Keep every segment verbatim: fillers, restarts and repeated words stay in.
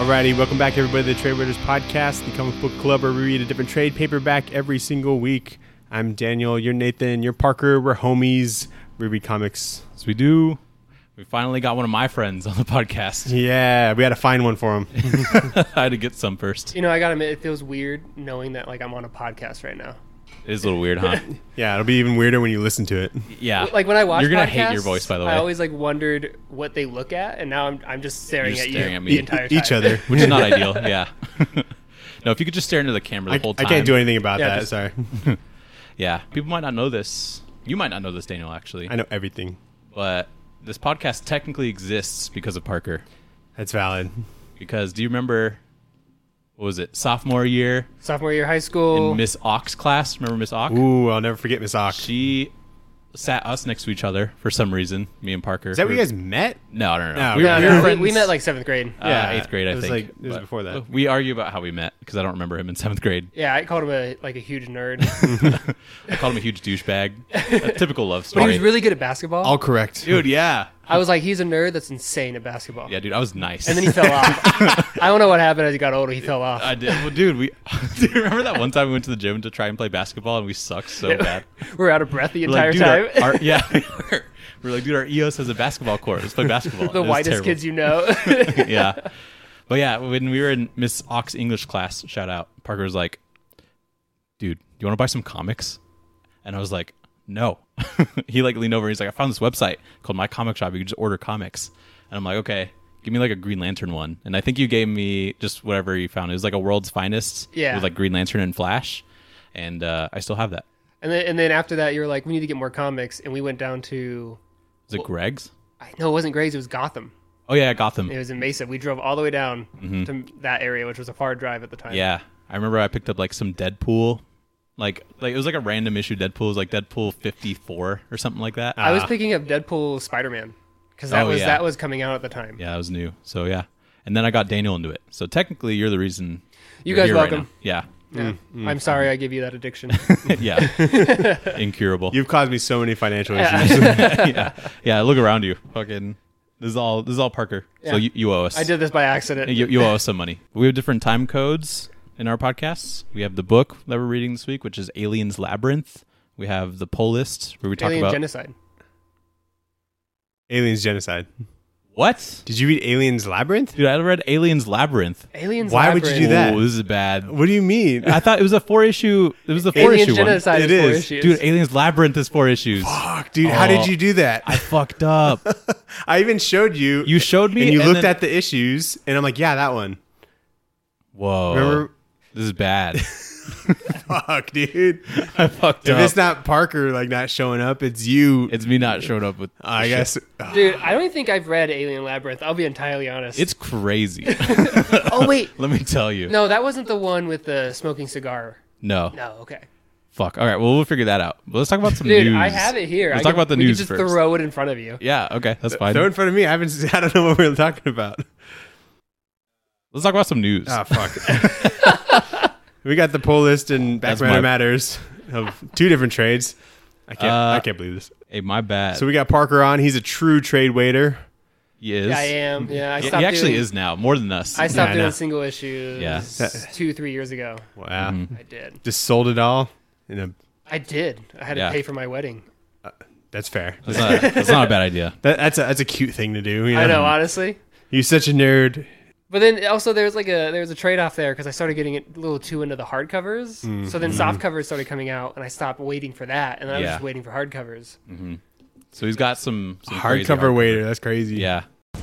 Alrighty, welcome back everybody to the Trade Raiders Podcast, the comic book club where we read a different trade paperback every single week. I'm Daniel, you're Nathan, you're Parker, we're homies, we read comics. So we do. We finally got one of my friends on the podcast. Yeah, we had to find one for him. I had to get some first. You know, I gotta admit, it feels weird knowing that like I'm on a podcast right now. It is a little weird, huh? Yeah, it'll be even weirder when you listen to it. Yeah. Like when I watch You're gonna podcasts, hate your voice, by the way. I always like wondered what they look at, and now I'm I'm just staring You're at staring you at me. the E- entire time. Each other. Which is not ideal, yeah. No, if you could just stare into the camera the I, whole I time. can't do anything about Yeah, that, just- sorry. Yeah. People might not know this. You might not know this, Daniel, actually. I know everything. But this podcast technically exists because of Parker. That's valid. Because do you remember, what was it, sophomore year Sophomore year of high school. in Miss Ock's class? Remember Miss Ock? Ooh, I'll never forget Miss Ock. She sat us next to each other for some reason, me and Parker. Is that where Were- you guys met? No, no, no. No, we, no, were, we no, were we, friends. we met like seventh grade. Uh, Yeah, eighth grade, I it was think. like- it was But before that. We argue about how we met because I don't remember him in seventh grade. Yeah, I called him a like a huge nerd, I called him a huge douchebag. A typical love but story. he was really good at basketball. All correct. Dude, yeah. I was like, he's a nerd that's insane at basketball. Yeah, dude, I was nice. And then he fell off. I don't know what happened as he got older. He fell off. I did. Well, dude, we. Do you remember that one time we went to the gym to try and play basketball and we sucked so bad? We were out of breath the We're like, entire dude, time. Our, our, yeah, we were. We were like, dude, our E O S has a basketball court. Let's play basketball. the It was whitest terrible. kids you know. Yeah. But yeah, when we were in Miss Ock's English class, shout out, Parker was like, dude, you want to buy some comics? And I was like, no. He like leaned over and he's like, I found this website called My Comic Shop. You can just order comics. And I'm like, okay, give me like a Green Lantern one. And I think you gave me just whatever you found. It was like a World's Finest Yeah. with like Green Lantern and Flash. And uh, I still have that. and then and then after that, you were like, we need to get more comics, and we went down to. Is it Greg's? I no, it wasn't Gray's. It was Gotham. Oh, yeah, Gotham. It was in Mesa. We drove all the way down to that area, which was a far drive at the time. Yeah. I remember I picked up like some Deadpool. Like, like it was like a random issue Deadpool. It was like Deadpool fifty-four or something like that. I was Ah. picking up Deadpool Spider-Man because that Oh, was yeah. that was coming out at the time. Yeah, it was new. So yeah, and then I got Daniel into it. So technically, you're the reason. You you're guys here right welcome. now. Yeah. I'm sorry I give you that addiction. Yeah, yeah, incurable. You've caused me so many financial Yeah. issues. yeah, yeah. Look around you. Fucking. This is all. This is all Parker. So Yeah. you, you owe us. I did this by accident. You, you owe us some money. We have different time codes in our podcasts. We have the book that we're reading this week, which is Aliens Labyrinth. We have the poll list where we talk Alien about genocide. Aliens Genocide. what. Did you read Aliens Labyrinth? Dude, I read Aliens Labyrinth. Aliens. Why would you Labyrinth. do that? Oh, this is bad. What do you mean? I thought it was a four issue. It was a four Alien issue one. genocide It is four is. issues. Dude, Aliens Labyrinth is four issues. Fuck, dude, how did Oh. you do that? I fucked up. I even showed you. You showed me, and you and looked then- at the issues, and I'm like, yeah, that one. Whoa. Remember? This is bad. Fuck, dude. I fucked If up. it's not Parker like not showing up, it's you. It's me not showing up with. I shit. guess. Dude, I don't even think I've read Alien Labyrinth. I'll be entirely honest. It's crazy. oh wait, Let me tell you. no, that wasn't the one with the smoking cigar. No. No, okay. Fuck. All right. Well, we'll figure that out. But let's talk about some Dude, news. I have it here. Let's I talk can- about the we news can just first. throw it in front of you. Yeah. Okay. That's fine. Throw in front of me. I haven't. I don't know what we we're talking about. Let's talk about some news. Oh fuck. We got the poll list and Back That's Matter my- Matters of two different trades. I can't. Uh, I can't believe this. Hey, my bad. So we got Parker on. He's a true trade waiter. he is. Yeah, I am. Yeah, I He, stopped he actually doing, is now more than us. I stopped I doing know. single issues Yeah. two, three years ago. Wow. Mm-hmm. I did. Just sold it all. In a. I did. I had to Yeah. pay for my wedding. That's fair. that's, not, that's not a bad idea. That, that's a that's a cute thing to do. You know? I know, honestly. You're such a nerd. But then also there's like a there's a trade off there because I started getting a little too into the hardcovers. Mm, So then soft covers started coming out, and I stopped waiting for that, and then I was Yeah. just waiting for hardcovers. So he's got some, some crazy Hardcover waiter. That's crazy. Yeah.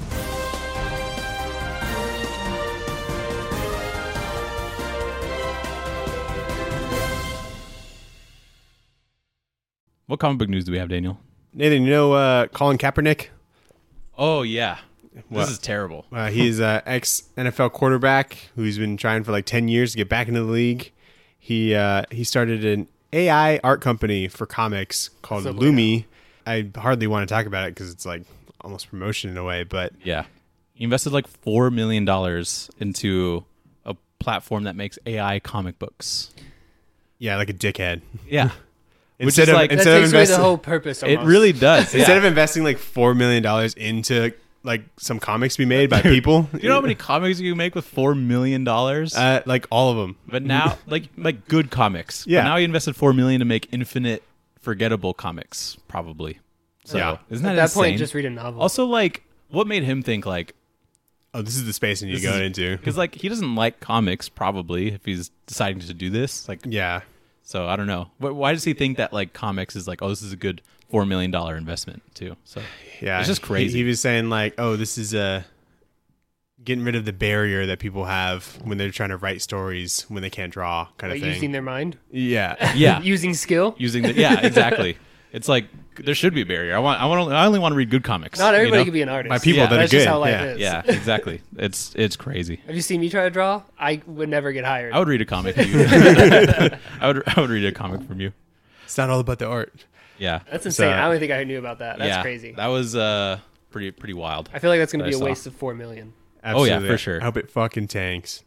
What comic book news do we have, Daniel? Nathan, you know uh, Colin Kaepernick? Oh yeah, What? this is terrible. Uh, he's an ex N F L quarterback who's been trying for like ten years to get back into the league. He uh, he started an A I art company for comics called So Lumi. I hardly want to talk about it because it's like almost promotion in a way, but Yeah, he invested like four million dollars into a platform that makes A I comic books. yeah, like a dickhead. Yeah, Instead is of like- That instead of takes away the investing, whole purpose. it Almost. really does. instead yeah. of investing like four million dollars into like some comics be made by people. Do you know how many comics you can make with four million dollars? Uh, like all of them. But now, like like good comics. Yeah. But now he invested four million to make infinite forgettable comics, probably. So Yeah. isn't that At that insane? point, just read a novel. Also, like, what made him think like? Oh, this is the space I need to This go is- into. Because like he doesn't like comics, probably if he's deciding to do this. Like, Yeah. so I don't know. Wh- Why does he think that like comics is like, oh, this is a good four million dollar investment too? So Yeah. It's just He- crazy. He, was saying like, oh, this is uh, getting rid of the barrier that people have when they're trying to write stories when they can't draw, kind of Like thing. using their mind, Yeah. yeah, using skill. using the yeah, exactly. It's like there should be a barrier. I want, I want, I only want to read good comics. Not everybody you know? can be an artist. By people Yeah. that That's are good. just how life yeah. is. Yeah, exactly. It's it's crazy. Have you seen me try to draw? I would never get hired. I would read a comic. From you. I would I would read a comic from you. It's not all about the art. Yeah, That's insane. So- I don't think I knew about that. That's yeah, crazy. That was uh pretty pretty wild. I feel like that's going to that be I a saw. waste of four million. Oh, yeah, Absolutely. for sure. I hope it fucking tanks.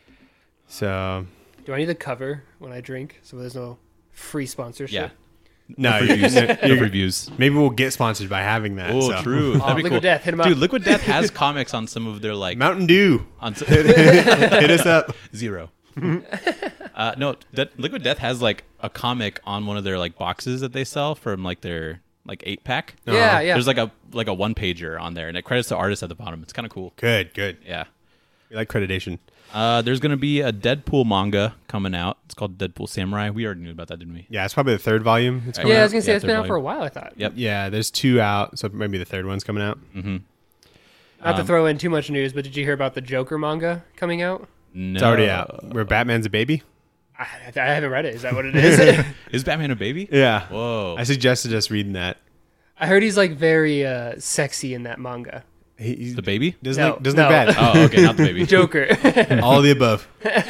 So Do I need the cover when I drink so there's no free sponsorship? Yeah, no, reviews. you're- no you're- reviews. maybe we'll get sponsored by having that. Oh, so. true. Oh, That'd be Liquid cool. Death, hit 'em up. Dude, Liquid Death has comics on some of their like Mountain Dew. on s- Hit us up. zero. uh, no, that Liquid Death has like a comic on one of their like boxes that they sell from like their like eight pack. Yeah, Uh-huh. yeah. There's like a like a one pager on there, and it credits the artist at the bottom. It's kind of cool. Good, good. Yeah. We like accreditation. Uh, there's gonna be a Deadpool manga coming out. It's called Deadpool Samurai. We already knew about that, didn't we? Yeah, it's probably the third volume. It's coming yeah, I out. was going to say Yeah, it's been third out for a volume. while, I thought. Yep. Yeah, there's two out, so maybe the third one's coming out. Mm-hmm. Not to Um, throw in too much news, but did you hear about the Joker manga coming out? No. It's already out. Where Batman's a baby. I, I haven't read it. Is that what it is? Is Batman a baby? Yeah. Whoa. I suggested us reading that. I heard he's like very uh, sexy in that manga. He, he The baby? doesn't No, look, doesn't no. look bad. Oh, okay, not the baby. Joker. All of the above.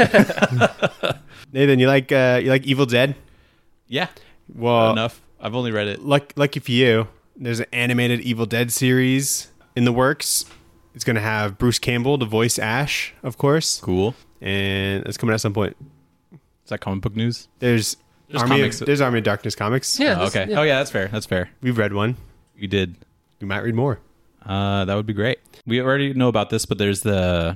Nathan, you like uh, you like Evil Dead? Yeah. Well, Enough. I've only read it. luck, lucky for you, there's an animated Evil Dead series in the works. It's going to have Bruce Campbell to voice Ash, of course, Cool. and it's coming at some point. Is that comic book news? There's There's Army comics. of, there's Army of Darkness comics. Yeah. Oh, this- okay. yeah. Oh, yeah, that's fair. That's fair. We've read one. We did. We might read more. Uh, that would be great. We already know about this, but there's the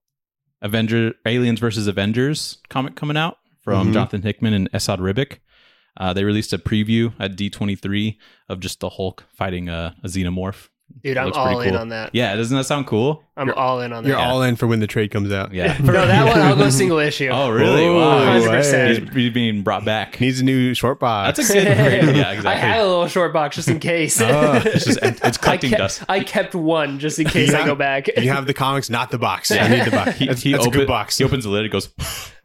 Avenger Aliens versus Avengers comic coming out from Mhm. Jonathan Hickman and Esad Ribic. Uh, they released a preview at D twenty-three of just the Hulk fighting a, a xenomorph. Dude, I'm Looks pretty all in cool. on that. Yeah, doesn't that sound cool? I'm all in on that. You're all in for when the trade comes out. Yeah. no, that one I'll go single issue. Oh, really? Oh, Wow. one hundred percent. He's, he's being brought back. Needs a new short box. That's a good. Yeah, I exactly. had a little short box just in case. Oh, It's just it's I collecting kept, dust. I kept one just in case I go back. You have the comics, not the box. I need the box. He, That's, he that's a open- good box. He opens the lid. It goes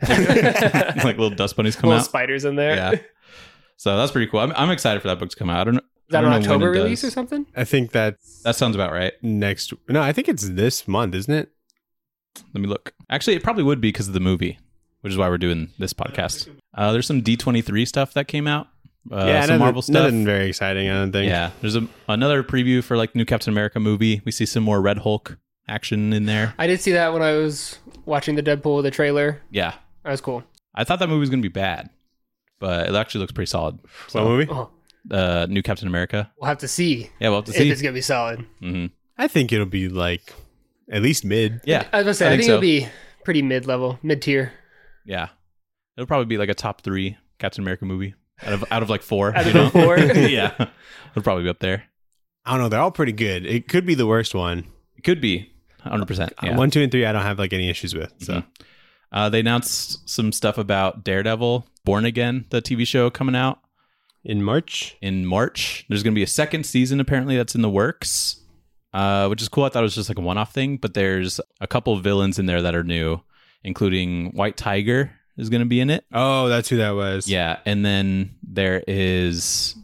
like little dust bunnies come Little out. spiders in there. Yeah. So that's pretty cool. I'm, I'm excited for that book to come out. I don't know. Is that I don't an know when October it release does. or something? I think that's That sounds about right. next. No, I think it's this month, isn't it? Let me look. Actually, it probably would be because of the movie, which is why we're doing this podcast. Uh, there's some D twenty-three stuff that came out. Uh, yeah, some nothing, Marvel stuff. Nothing very exciting, I don't think. Yeah, there's a, another preview for like new Captain America movie. We see some more Red Hulk action in there. I did see that when I was watching the Deadpool, the trailer. Yeah, That was cool. I thought that movie was gonna be bad, but it actually looks pretty solid. What movie? Oh, Uh, new Captain America. we'll have to see Yeah, we'll have to if see. it's going to be solid. hmm I think it'll be like at least mid. Yeah, I was going to say, I I, think think, so. it'll be pretty mid-level, mid-tier. yeah. It'll probably be like a top three Captain America movie out of out of like four. Out you of the know? four. Yeah, it'll probably be up there. I don't know. They're all pretty good. It could be the worst one. It could be one hundred percent. Uh, Yeah. One, two, and three, I don't have like any issues with. So Mhm. Uh, they announced some stuff about Daredevil, Born Again, the T V show coming out in March, in March. There's going to be a second season apparently that's in the works, uh, which is cool. I thought it was just like a one-off thing, but there's a couple of villains in there that are new, including White Tiger is going to be in it. oh, that's who that was. Yeah, and then there is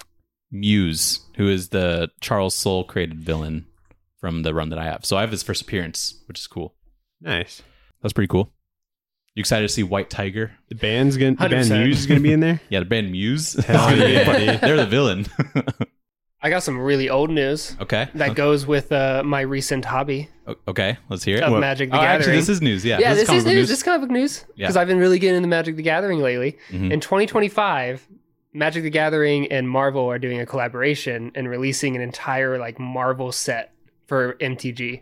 Muse, who is the Charles Soule created villain from the run that I have. So I have his first appearance, which is cool. nice. That's pretty cool. You excited to see White Tiger? The band's gonna. The band one hundred percent. Muse is gonna be in there. Yeah, the band Muse. Hell yeah, dude. They're the villain. I got some really old news Okay. that goes with uh, my recent hobby O- Okay, let's hear it. of What- Magic the oh, Gathering. actually, this is news. Yeah, yeah, this, comic is book news. This is comic book news Yeah. because I've been really getting into Magic the Gathering lately. Mhm. In twenty twenty-five, Magic the Gathering and Marvel are doing a collaboration and releasing an entire like Marvel set for M T G.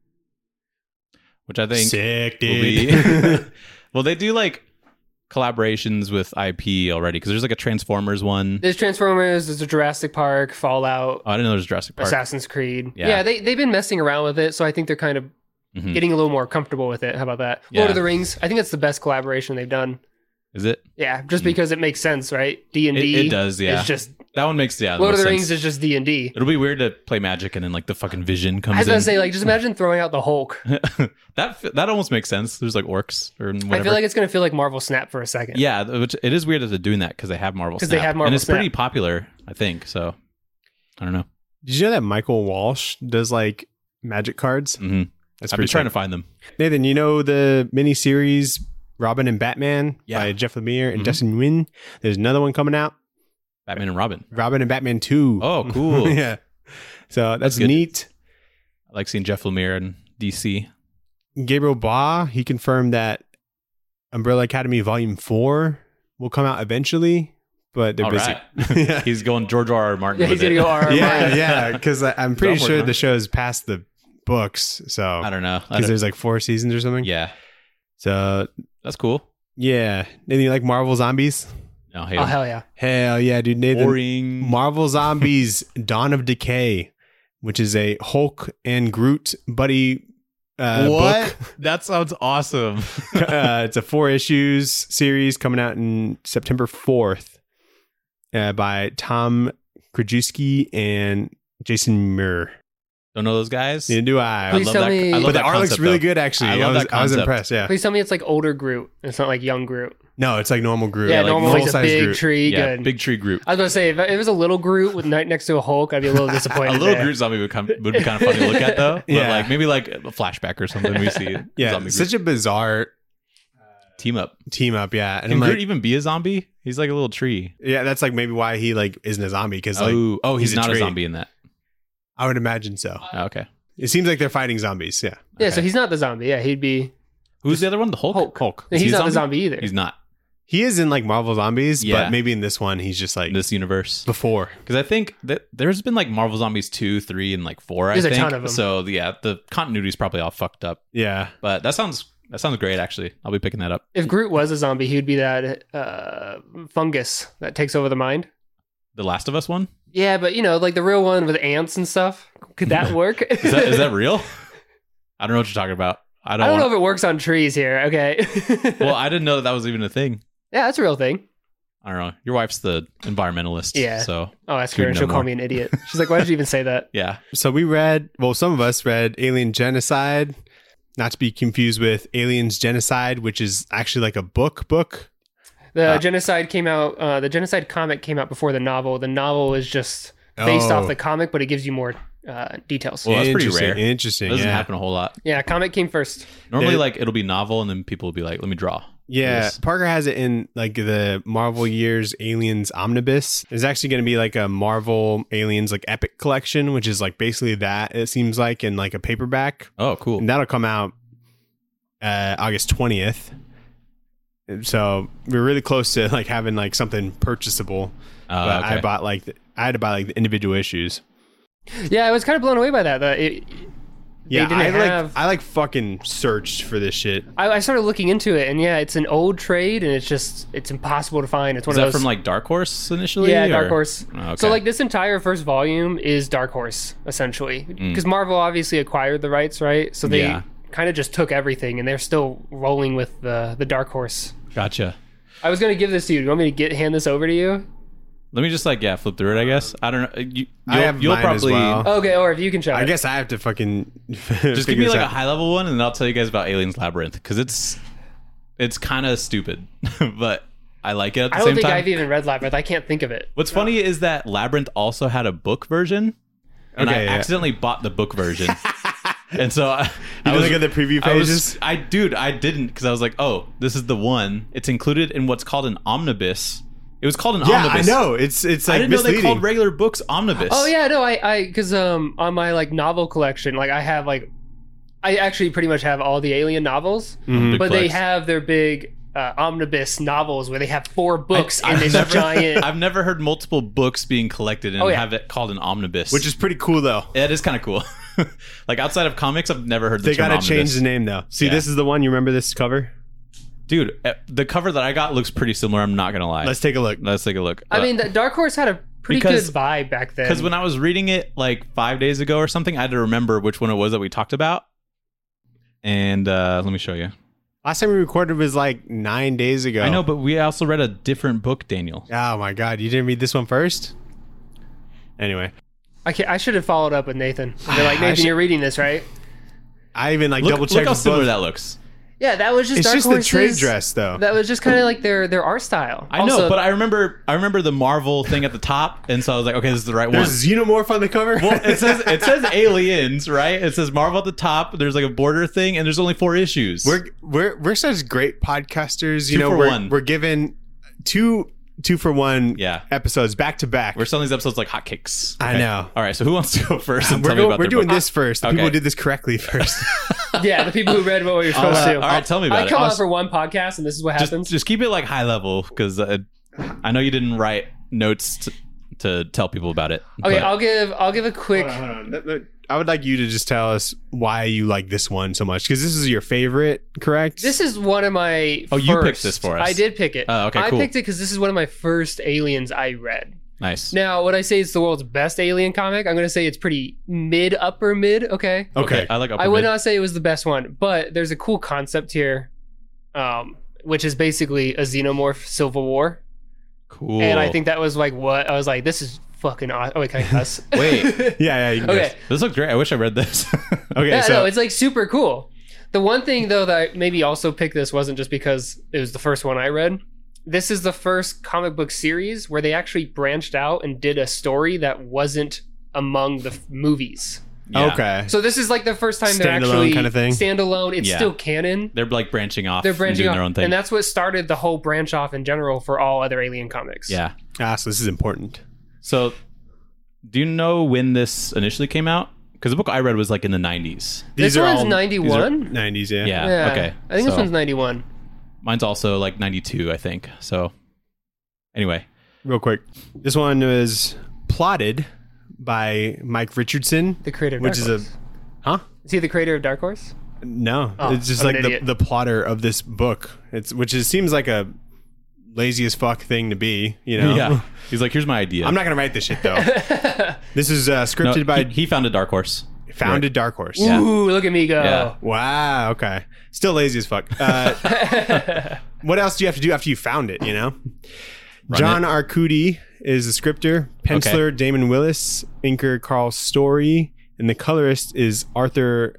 Which I think Sick, will dude. be. Well, they do like collaborations with I P already because there's like a Transformers one. There's Transformers, there's a Jurassic Park, Fallout, Oh, I didn't know there was Jurassic Park. Assassin's Creed. Yeah. Yeah, they, they've been messing around with it, so I think they're kind of Mhm. getting a little more comfortable with it. How about that? Yeah. Lord of the Rings, I think that's the best collaboration they've done. Is it? Yeah, just Mm. because it makes sense, right? D and D. It- it does, yeah. It's just That one makes yeah. Lord of most the Rings sense. is just D and D. It'll be weird to play Magic and then like the fucking Vision comes I was gonna in. say, like, just imagine throwing out the Hulk. that that almost makes sense. There's like orcs or whatever. I feel like it's gonna feel like Marvel Snap for a second. yeah, which it is weird that they're doing that because they have Marvel. 'Cause they Snap. have Marvel and it's pretty Snap. popular, I think. So I don't know. Did you know that Michael Walsh does like magic cards? hmm That's I've been pretty trying sick. to find them. Nathan, you know the miniseries Robin and Batman Yeah. by Jeff Lemire and Mhm. Dustin Nguyen? There's another one coming out, Batman and Robin. Robin and Batman two. Oh, cool. yeah. So that's, That's good. neat. I like seeing Jeff Lemire and D C. Gabriel Ba, he confirmed that Umbrella Academy Volume four will come out eventually, but they're All busy. right. yeah. He's going George R. R. Martin. Yeah, he's with gonna it. go R R yeah, Martin. yeah, because I'm pretty Somewhere, sure huh? the show's past the books. So I don't know. I because don't- there's like four seasons or something. yeah, So that's cool. yeah, Nathan, you like Marvel Zombies? No, hey, Oh hell yeah! Hell yeah, dude. Nathan, boring. Marvel Zombies Dawn of Decay, which is a Hulk and Groot buddy uh, book. That sounds awesome. uh, it's a four issues series coming out in September fourth uh, by Tom Krajewski and Jason Muir. Don't know those guys? Neither do I. Please love tell that- me- I love but the that art looks concept, really though. good, actually. I I, love was, that I was concept. impressed, yeah. Please tell me it's like older Groot. It's not like young Groot. No, it's like normal Groot. Yeah, like normal. He's a full-size big Groot. tree. Yeah, Good. big tree Groot. I was gonna say if it was a little Groot with night next to a Hulk, I'd be a little disappointed. A little there. Groot zombie would, come, would be kind of funny to look at, though. But Yeah. like maybe like a flashback or something. We see Yeah, zombie Groot. such a bizarre team up. team up, yeah. And Can I'm Groot like, even be a zombie? He's like a little tree. yeah, that's like maybe why he like isn't a zombie, because like oh, oh, he's, he's a not a tree. zombie in that. I would imagine so. Oh, okay. It seems like they're fighting zombies, yeah. Yeah, Okay. so he's not the zombie. Yeah, he'd be. Who's the other one? The Hulk. Hulk. Hulk. He's he a not the zombie either. He's not He is in like Marvel Zombies, Yeah. but maybe in this one he's just like in this universe. before. Because I think that there's been like Marvel Zombies two, three, and like four. I There's a think ton of 'em. So yeah, the continuity's probably all fucked up. Yeah. But that sounds that sounds great. Actually, I'll be picking that up. If Groot was a zombie, he would be that uh, fungus that takes over the mind. The Last of Us one. Yeah, but you know, like the real one with ants and stuff. Could that work? Is that is that real? I don't know what you're talking about. I don't. I don't know want, if it works on trees here. Okay. well, I didn't know that, that was even a thing. yeah, that's a real thing. I don't know. Your wife's the environmentalist. Yeah. So I'll ask You her and know she'll call more. me an idiot. She's like, why did you even say that? yeah. So we read, well, some of us read Alien Genocide, not to be confused with Aliens Genocide, which is actually like a book book. The Uh, genocide came out. Uh, the genocide comic came out before the novel. The novel is just based Oh. off the comic, but it gives you more uh, details. Well, that's pretty Interesting, rare. Interesting. It doesn't yeah. happen a whole lot. Yeah, comic came first. Normally, They- like it'll be novel, and then people will be like, "Let me draw." Yeah, Yes. Parker has it in like the Marvel Years Aliens Omnibus. There's actually going to be like a Marvel Aliens like Epic Collection, which is like basically that, it seems like, in like a paperback. Oh, cool. And that'll come out uh, August twentieth. So we're really close to like having like something purchasable. Uh, but okay. I bought like the, I had to buy like the individual issues. Yeah, I was kind of blown away by that. That it, Yeah, didn't I have- like I like fucking searched for this shit. I, I started looking into it, and yeah, it's an old trade, and it's just it's impossible to find. It's one Is of that those from like Dark Horse initially? yeah, or- Dark Horse. Oh, okay. So like this entire first volume is Dark Horse essentially, because Marvel obviously acquired the rights, right? So they Mm. Yeah. kind of just took everything, and they're still rolling with the the Dark Horse. Gotcha. I was gonna give this to you. Do you want me to get hand this over to you? Let me just like yeah, flip through it. I guess I don't know. You, you'll, I have you'll mine probably as well. Okay, or if you can show I it. guess I have to fucking just give me like a high level one, and then I'll tell you guys about Aliens Labyrinth because it's it's kind of stupid, but I like it at the I don't same think time. I've even read Labyrinth. I can't think of it. What's funny is that Labyrinth also had a book version, and Okay, I yeah. accidentally bought the book version. And so I, I You was look at the preview I was- pages? I, dude, I didn't because I was like, oh, this is the one. It's included in what's called an omnibus. It was called an Yeah, omnibus. I know. It's it's like I didn't know misleading. they called regular books omnibus. Oh yeah, no, I I because um on my like novel collection, like I have like I actually pretty much have all the Alien novels, Big but they flex. have their big uh, omnibus novels where they have four books I- in I've this never- giant. I've never heard multiple books being collected and Oh, yeah. have it called an omnibus. which is pretty cool though. it is kind of cool. like outside of comics, I've never heard the They term gotta change omnibus. the name though. See, Yeah. this is the one. You remember this cover? Dude, eh, the cover that I got looks pretty similar. I'm not gonna lie. Let's take a look. Let's take a look. I mean, the Dark Horse had a pretty Because- good vibe back then. because when I was reading it like five days ago or something, I had to remember which one it was that we talked about. And uh, let me show you. Last time we recorded was like nine days ago. I know, but we also read a different book, Daniel. Oh my god, you didn't read this one first? Anyway, I, ca- I should have followed up with Nathan. They're like, I Nathan, should- you're reading this, right? I even like Look, double look checked how with similar both. that looks. Yeah, that was just It's Dark just the Horse's, trade dress though. That was just kind of like their their art style. I know, Also- but I remember I remember the Marvel thing at the top, and so I was like, okay, this is the right one. There's Xenomorph on the cover. Well, it says it says aliens, right? It says Marvel at the top. There's like a border thing, and there's only four issues. we're we're we're such great podcasters. You Two know, for we're one. we're given two two for one Yeah. episodes back to back. We're selling these episodes like hotcakes. I know. All right, so who wants to go first? And We're, tell me go- about we're their doing book? this first. The Okay. people who did this correctly first. yeah, the people who read what you're I'll, supposed uh, to. all right, tell me about I it. come I'll on for one podcast, and this is what just, happens. just keep it like high level because uh, I know you didn't write notes to, to tell people about it. okay, but- I'll give I'll give a quick. Hold on, hold on. Let- let- I would like you to just tell us why you like this one so much because this is your favorite, correct? This is one of my. Oh, you picked first- this for us. I did pick it. Oh, okay, I cool. picked it because this is one of my first Aliens I read. nice. Now, when I say it's the world's best Alien comic, I'm going to say it's pretty mid, upper mid. Okay. okay. I like. Upper I would mid. not say it was the best one, but there's a cool concept here, um, which is basically a xenomorph civil war, Cool. and I think that was like what I was like. This is fucking awesome. Oh, wait, can I cuss? Wait. Yeah, yeah. You can Okay. guess. this looks great. I wish I read this. Okay. Yeah, so no, it's like super cool. The one thing though that I maybe also picked this wasn't just because it was the first one I read. This is the first comic book series where they actually branched out and did a story that wasn't among the f- movies. Yeah. okay. So this is like the first time they're Standalone actually kind of thing? standalone. It's Yeah. still canon. They're like branching off. They're and branching doing off, their own thing. and that's what started the whole branch off in general for all other Alien comics. yeah. Ah, so this is important. So, do you know when this initially came out? Because the book I read was like in the nineties. This one's ninety-one? nineties, yeah. Yeah. Yeah. Okay. I think this So, one's ninety-one. mine's also like ninety-two, I think. So, anyway, Real quick. This one was plotted by Mike Richardson, The creator of which Dark is a Horse. huh? Is he the creator of Dark Horse? No, Oh, it's just I'm like an the, idiot. the plotter of this book. It's which is seems like a lazy as fuck thing to be. You know, yeah. He's like, here's my idea. I'm not gonna write this shit though. This is uh, No, scripted by he, he founded Dark Horse. founded Dark Horse. Yeah. Ooh, look at me go. Yeah. Wow. Okay. Still lazy as fuck. Uh, what else do you have to do after you found it? You know, Run John it. Arcudi is the scripter, penciler Damon Willis, inker Carl Story, and the colorist is Arthur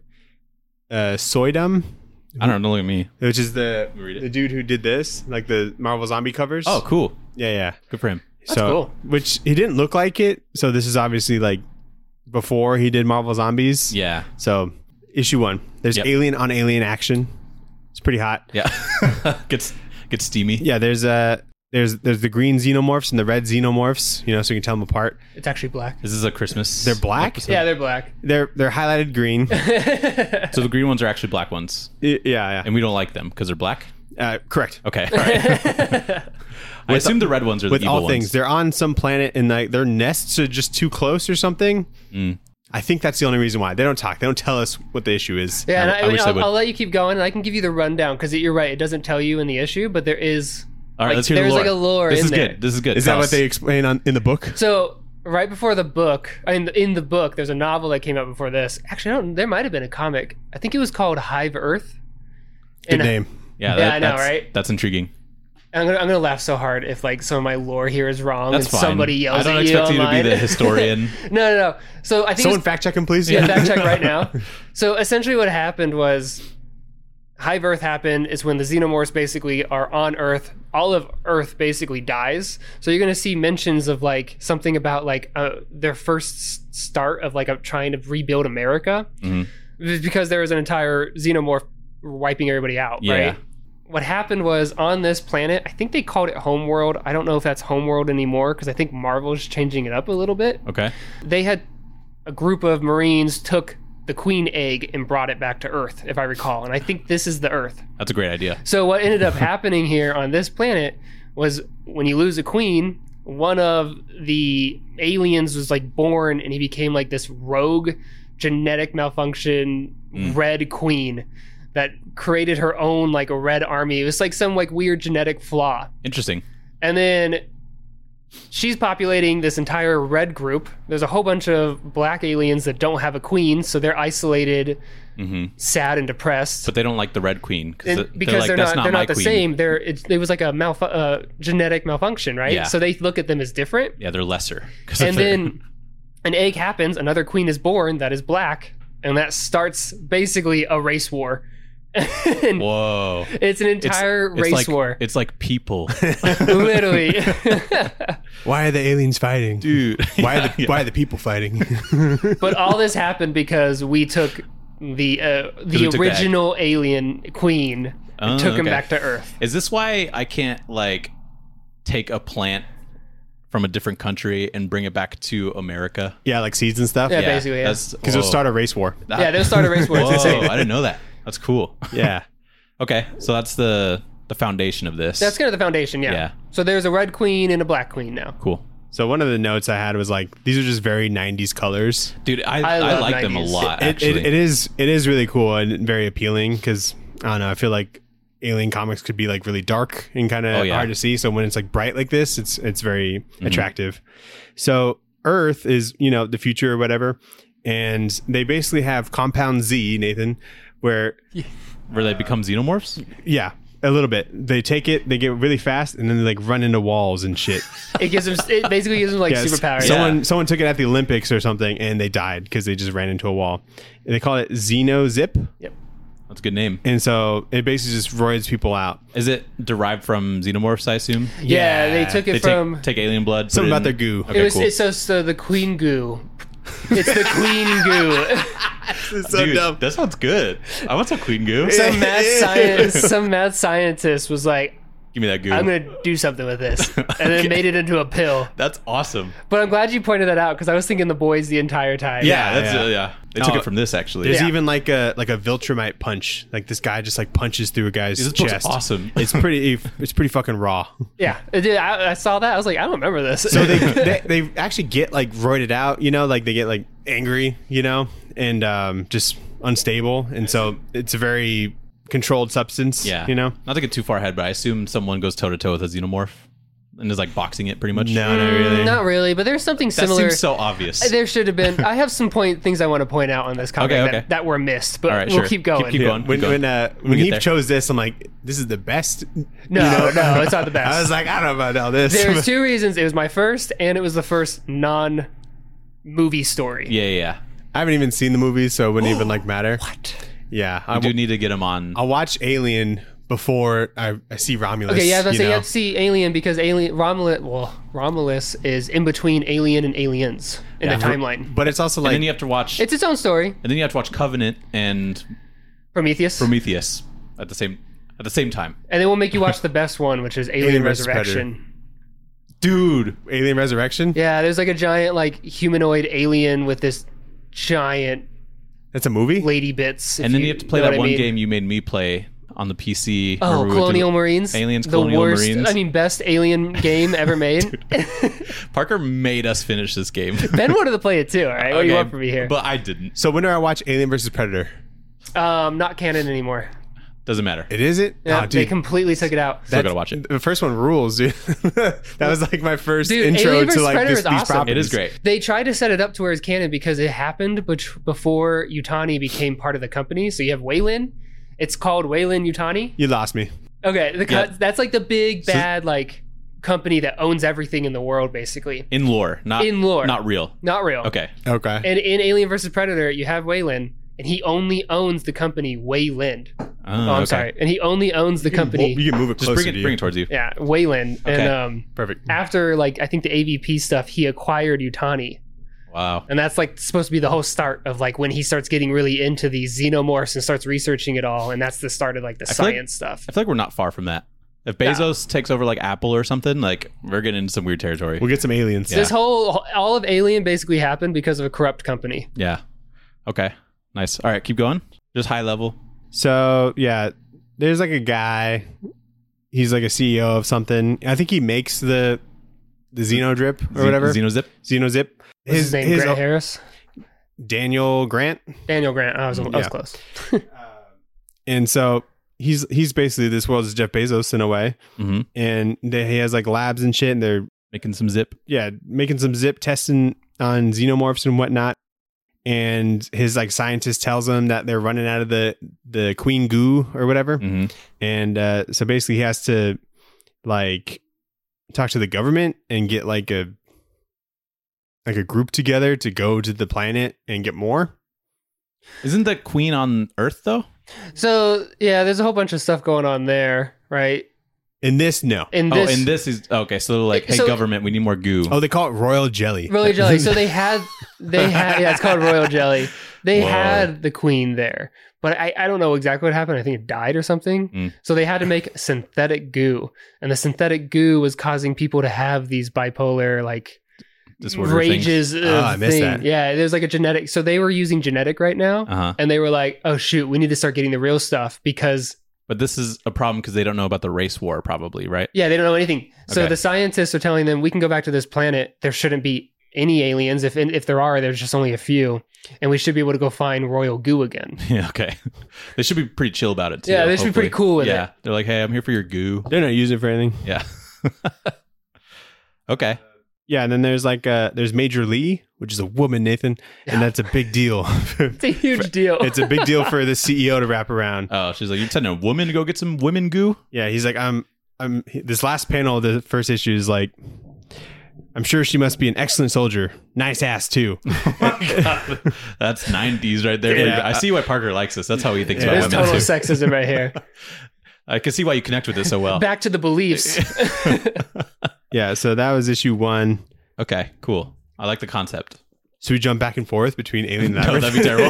uh, Soydum, I don't know. Look at me. which is the me read it. the dude who did this, like the Marvel zombie covers. Oh, cool. yeah, yeah. Good for him. so, cool. which he didn't look like it. So this is obviously like before he did Marvel Zombies. Yeah. So issue one, there's Yep. alien on alien action. It's pretty hot. Yeah. gets gets steamy. Yeah, there's uh there's there's the green xenomorphs and the red xenomorphs. You know, so you can tell them apart. It's actually black. This is a Christmas. They're black. episode. Yeah, they're black. They're they're highlighted green. So the green ones are actually black ones, Y- yeah, and we don't like them because they're black. yeah. Uh, correct. Okay. All right. I assume the red ones are the With evil all ones. things, they're on some planet and like their nests are just too close or something. Mm. I think that's the only reason why they don't talk. They don't tell us what the issue is. Yeah, and I- I, I mean, wish they I'll, would. I'll let you keep going, and I can give you the rundown because you're right. It doesn't tell you in the issue, but there is. All right, like, let's hear there's the lore. like a lore This in is there. good. This is good. Is Tell that what us. they explain on in the book? So right before the book, I mean, in the book, there's a novel that came out before this. Actually, I don't. There might have been a comic. I think it was called Hive Earth. Good And name. Yeah, Yeah, that, I know, that's, right? That's intriguing. I'm gonna, I'm gonna laugh so hard if like some of my lore here is wrong That's and fine. somebody yells I don't at expect you, to online. be the historian. no, no, no. So I think Someone it's- fact check him, please. yeah, fact check right now. So essentially, what happened was Hive Earth happened is when the xenomorphs basically are on Earth. All of Earth basically dies. So you're gonna see mentions of like something about like uh, their first s- start of like a, trying to rebuild America, Mhm. It's because there was an entire xenomorph wiping everybody out. Yeah. Right. What happened was on this planet, I think they called it Homeworld. I don't know if that's Homeworld anymore because I think Marvel's changing it up a little bit. Okay. They had a group of Marines took the queen egg and brought it back to Earth, if I recall. And I think this is the Earth. That's a great idea. So what ended up happening here on this planet was when you lose a queen, one of the aliens was like born and he became like this rogue genetic malfunction Mm. red queen that created her own like a red army. It was like some like weird genetic flaw. Interesting. And then she's populating this entire red group. There's a whole bunch of black aliens that don't have a queen, so they're isolated, hmm sad, and depressed. But they don't like the red queen And they're because like, they're "That's not, they're my not the queen." same. They're it, it was like a malfu- uh, genetic malfunction, right? Yeah. So they look at them as different. Yeah, they're lesser. 'cause of And their- then an egg happens, another queen is born that is black, and that starts basically a race war. And whoa, it's an entire it's race like, war, It's like people, literally. Why are the aliens fighting? dude. Why are the Yeah. why are the people fighting? But all this happened because we took the uh, the we took the egg. original alien queen and Oh, took him okay. back to Earth. Is this why I can't like take a plant from a different country and bring it back to America? Yeah, like seeds and stuff. Yeah, basically, yeah. Because it'll start a race war. That- Yeah, they'll start a race war. It's Whoa, insane. I didn't know that. That's cool. Yeah. Okay, so that's the the foundation of this. That's kind of the foundation, yeah. Yeah. So there's a red queen and a black queen now. cool, So one of the notes I had was like, these are just very nineties colors. dude. I I I, love like them a nineties. lot. It, actually, it, it is it is really cool and very appealing because I don't know. I feel like alien comics could be like really dark and kind of Oh, yeah. hard to see. So when it's like bright like this, it's it's very attractive. So Earth is you know the future or whatever, and they basically have Compound Z, Nathan, where where they become xenomorphs. yeah. A little bit. They take it, they get really fast, and then they like run into walls and shit. It gives them. It basically gives them like Yes. superpowers. Someone Yeah. someone took it at the Olympics or something, and they died because they just ran into a wall. And they call it Xeno Zip, Yep. That's a good name. and so it basically just roids people out. Is it derived from xenomorphs? I assume. Yeah, they took it They from. take take alien blood. put Something it about in- their goo. Okay, it was cool. it's so, so the queen goo. It's the queen goo. It's so Dude, dumb. that sounds good. I want some queen goo. Some mad science. Some mad scientist was like, Give me that goo. "I'm gonna do something with this," and then made it into a pill. That's awesome. But I'm glad you pointed that out because I was thinking the boys the entire time. Yeah, Yeah, that's yeah. Uh, yeah. They took Oh, it from this actually. There's Yeah. even like a like a Viltrumite punch. Like this guy just like punches through a guy's Dude, this book's chest. awesome. It's pretty. It's pretty fucking raw. yeah. Dude, I, I saw that. I was like, I don't remember this. So they, they they actually get like roided out. You know, like they get like angry. You know, and um, just unstable. And so it's a very controlled substance. Yeah. You know. Not to get too far ahead, but I assume someone goes toe to toe with a xenomorph and is like boxing it pretty much. No, not really. Not really, but there's something That similar. seems so obvious. There should have been. I have some point things I want to point out on this comic Okay, that, okay. that were missed, but All right, we'll sure. keep going. Keep- keep Yeah, going. when going. when uh, when get he there. chose this, I'm like, this is the best. No, no, it's not the best. I was like, I don't know about all this. There's two reasons. It was my first, and it was the first non-movie story. yeah, yeah, yeah. I haven't even seen the movies, so it wouldn't even like matter. What? Yeah, I I do w- need to get him on. I'll watch Alien before I, I see Romulus. Okay, yeah, I was gonna you say you know? have to see Alien because Alien Romulus, well, Romulus is in between Alien and Aliens in Yeah. the timeline. But it's also and like then you have to watch. It's its own story. and then you have to watch Covenant and Prometheus, Prometheus at the same at the same time. and then we'll make you watch the best one, which is Alien, Alien versus Resurrection. dude, Alien Resurrection. Yeah, there's like a giant like humanoid alien with this giant That's a movie. lady bits. if And then you have to play know that what I one mean. game you made me play on the P C. Oh, Remember we would Colonial do- Marines. Aliens, the Colonial worst, Marines. I mean, best alien game ever made. Parker made us finish this game. Ben wanted to play it too. All right, what do you Okay, want from me here? But I didn't. So when do I watch Alien versus Predator? Um, not canon anymore. Doesn't matter. It is it? Yeah, Oh, they dude, completely took it out. Still gotta watch it. the first one rules, dude. That was like my first Dude, intro Alien to versus like Predator this, is these awesome. properties. It is great. They tried to set it up to where it's canon because it happened bet- before Utani became part of the company. So you have Wayland. It's called Wayland Utani. You lost me. Okay, the co- Yeah. that's like the big bad like company that owns everything in the world, basically. In lore, not In lore. not real. Not real. Okay. Okay. And in Alien versus Predator, you have Wayland, and he only owns the company Wayland. Oh, Oh, I'm okay. sorry, and he only owns the company. you can move it Just closer bring to it you. bring it towards you. Yeah, Wayland. And Okay. um, Perfect. after like I think the A V P stuff, he acquired Utani. Wow. And that's like supposed to be the whole start of like when he starts getting really into these xenomorphs and starts researching it all. And that's the start of like the I feel like- science stuff. I feel like we're not far from that. If Bezos takes over like Apple or something, like we're getting into some weird territory. We'll get some aliens. Yeah. This whole all of Alien basically happened because of a corrupt company. Yeah. Okay. Nice. All right, keep going. Just high level. So yeah, there's like a guy. He's like a C E O of something. I think he makes the the Xeno drip or Ze- whatever. Xenozip. Xenozip. What's his, name? Grant oh, Harris. Daniel Grant. Daniel Grant. I was, I was Yeah. close. And so he's he's basically this world's Jeff Bezos in a way. Mm-hmm. And they, he has like labs and shit, and they're Making some zip. yeah making some zip testing on xenomorphs and whatnot. And his like scientist tells him that they're running out of the the queen goo or whatever. Mm-hmm. And uh, so basically he has to like talk to the government and get like a like a group together to go to the planet and get more. Isn't the queen on Earth though? So yeah, there's a whole bunch of stuff going on there, right? In this, no. In Oh, this, and this is okay. So like, hey, So- government, we need more goo. Oh, they call it royal jelly. royal jelly. So they had, they had, yeah, it's called royal jelly. They Whoa. had the queen there, but I, I don't know exactly what happened. I think it died or something. Mm. So they had to make synthetic goo, and the synthetic goo was causing people to have these bipolar like Disorder rages. Oh, Of I missed thing. that. Yeah, there's like a genetic. So they were using genetic right now, Uh huh. and they were like, "Oh shoot, we need to start getting the real stuff because." But this is a problem because they don't know about the race war, probably, right? Yeah, they don't know anything. So Okay. the scientists are telling them we can go back to this planet. There shouldn't be any aliens. If if there are, there's just only a few, and we should be able to go find royal goo again. Yeah. Okay. They should be pretty chill about it too. Yeah, they should be hopefully. pretty cool with yeah. it. They're like, hey, I'm here for your goo. They're not using it for anything. Yeah. Okay. Yeah, and then there's like uh there's Major Lee, which is a woman, Nathan, and that's a big deal. It's a huge deal. It's a big deal for the C E O to wrap around. Oh, she's like, you sending a woman to go get some women goo? Yeah, he's like, I'm I'm this last panel of the first issue is like, I'm sure she must be an excellent soldier. Nice ass too. God, that's nineties right there. Yeah. I see why Parker likes this. That's how he thinks Yeah. There's about women total too. sexism right here. I can see why you connect with it so well. Back to the beliefs. Yeah, so that was issue one. Okay, cool. I like the concept. So we jump back and forth between Alien and No, Iris? that'd be terrible.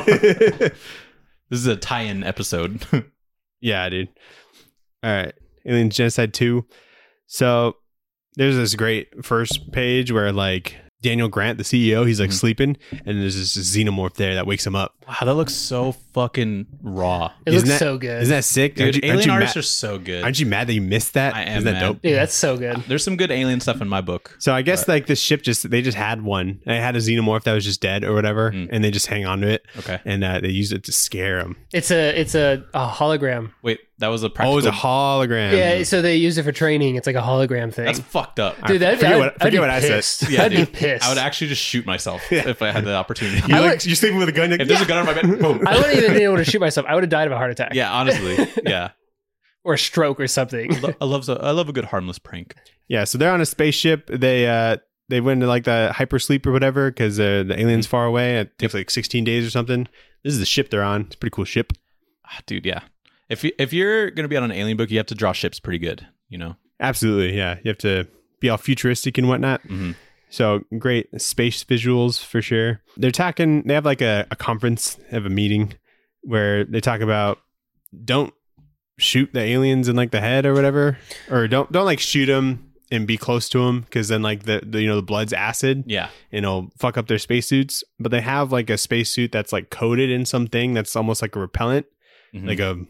This is a tie-in episode. Yeah, dude. All right. Alien Genocide two. So there's this great first page where like Daniel Grant, the C E O, he's like Mhm. sleeping, and there's this xenomorph there that wakes him up. Wow, that looks so fucking raw. It Isn't looks that- so good. Isn't that sick? Dude, aren't you, alien aren't you artists mad, are so good. aren't you mad that you missed that? I am Isn't that mad. dope? Dude, that's so good. There's some good alien stuff in my book. So I guess But- like this ship just they just had one. They had a xenomorph that was just dead or whatever, Mm. and they just hang on to it, Okay. and uh, they used it to scare him. It's a it's a, a hologram. Wait, that was a practical. Oh, it was a hologram. Yeah, so they use it for training. It's like a hologram thing. That's fucked up. Dude, that'd, forget I'd, what- I'd forget be what I said. pissed. Yeah, I'd dude. be pissed. I would actually just shoot myself Yeah. if I had the opportunity. You I like, would- you're sleeping with a gun. Like, If there's a gun on my bed, boom. I wouldn't even be able to shoot myself. I would have died of a heart attack. Yeah, honestly, yeah. Or a stroke or something. Lo- I love I love a good harmless prank. Yeah, so they're on a spaceship. They uh they went into like the hypersleep or whatever because uh, the alien's far away. It takes like sixteen days or something. This is the ship they're on. It's a pretty cool ship. Ah, dude, yeah. If you, if you're gonna be on an alien book, you have to draw ships pretty good. You know. Absolutely, yeah. You have to be all futuristic and whatnot. hmm So great space visuals for sure. They're talking. They have like a, a conference, they have a meeting where they talk about don't shoot the aliens in like the head or whatever, or don't don't like shoot them and be close to them because then like the, the you know the blood's acid Yeah. and it'll fuck up their spacesuits. But they have like a spacesuit that's like coated in something that's almost like a repellent, Mhm. like a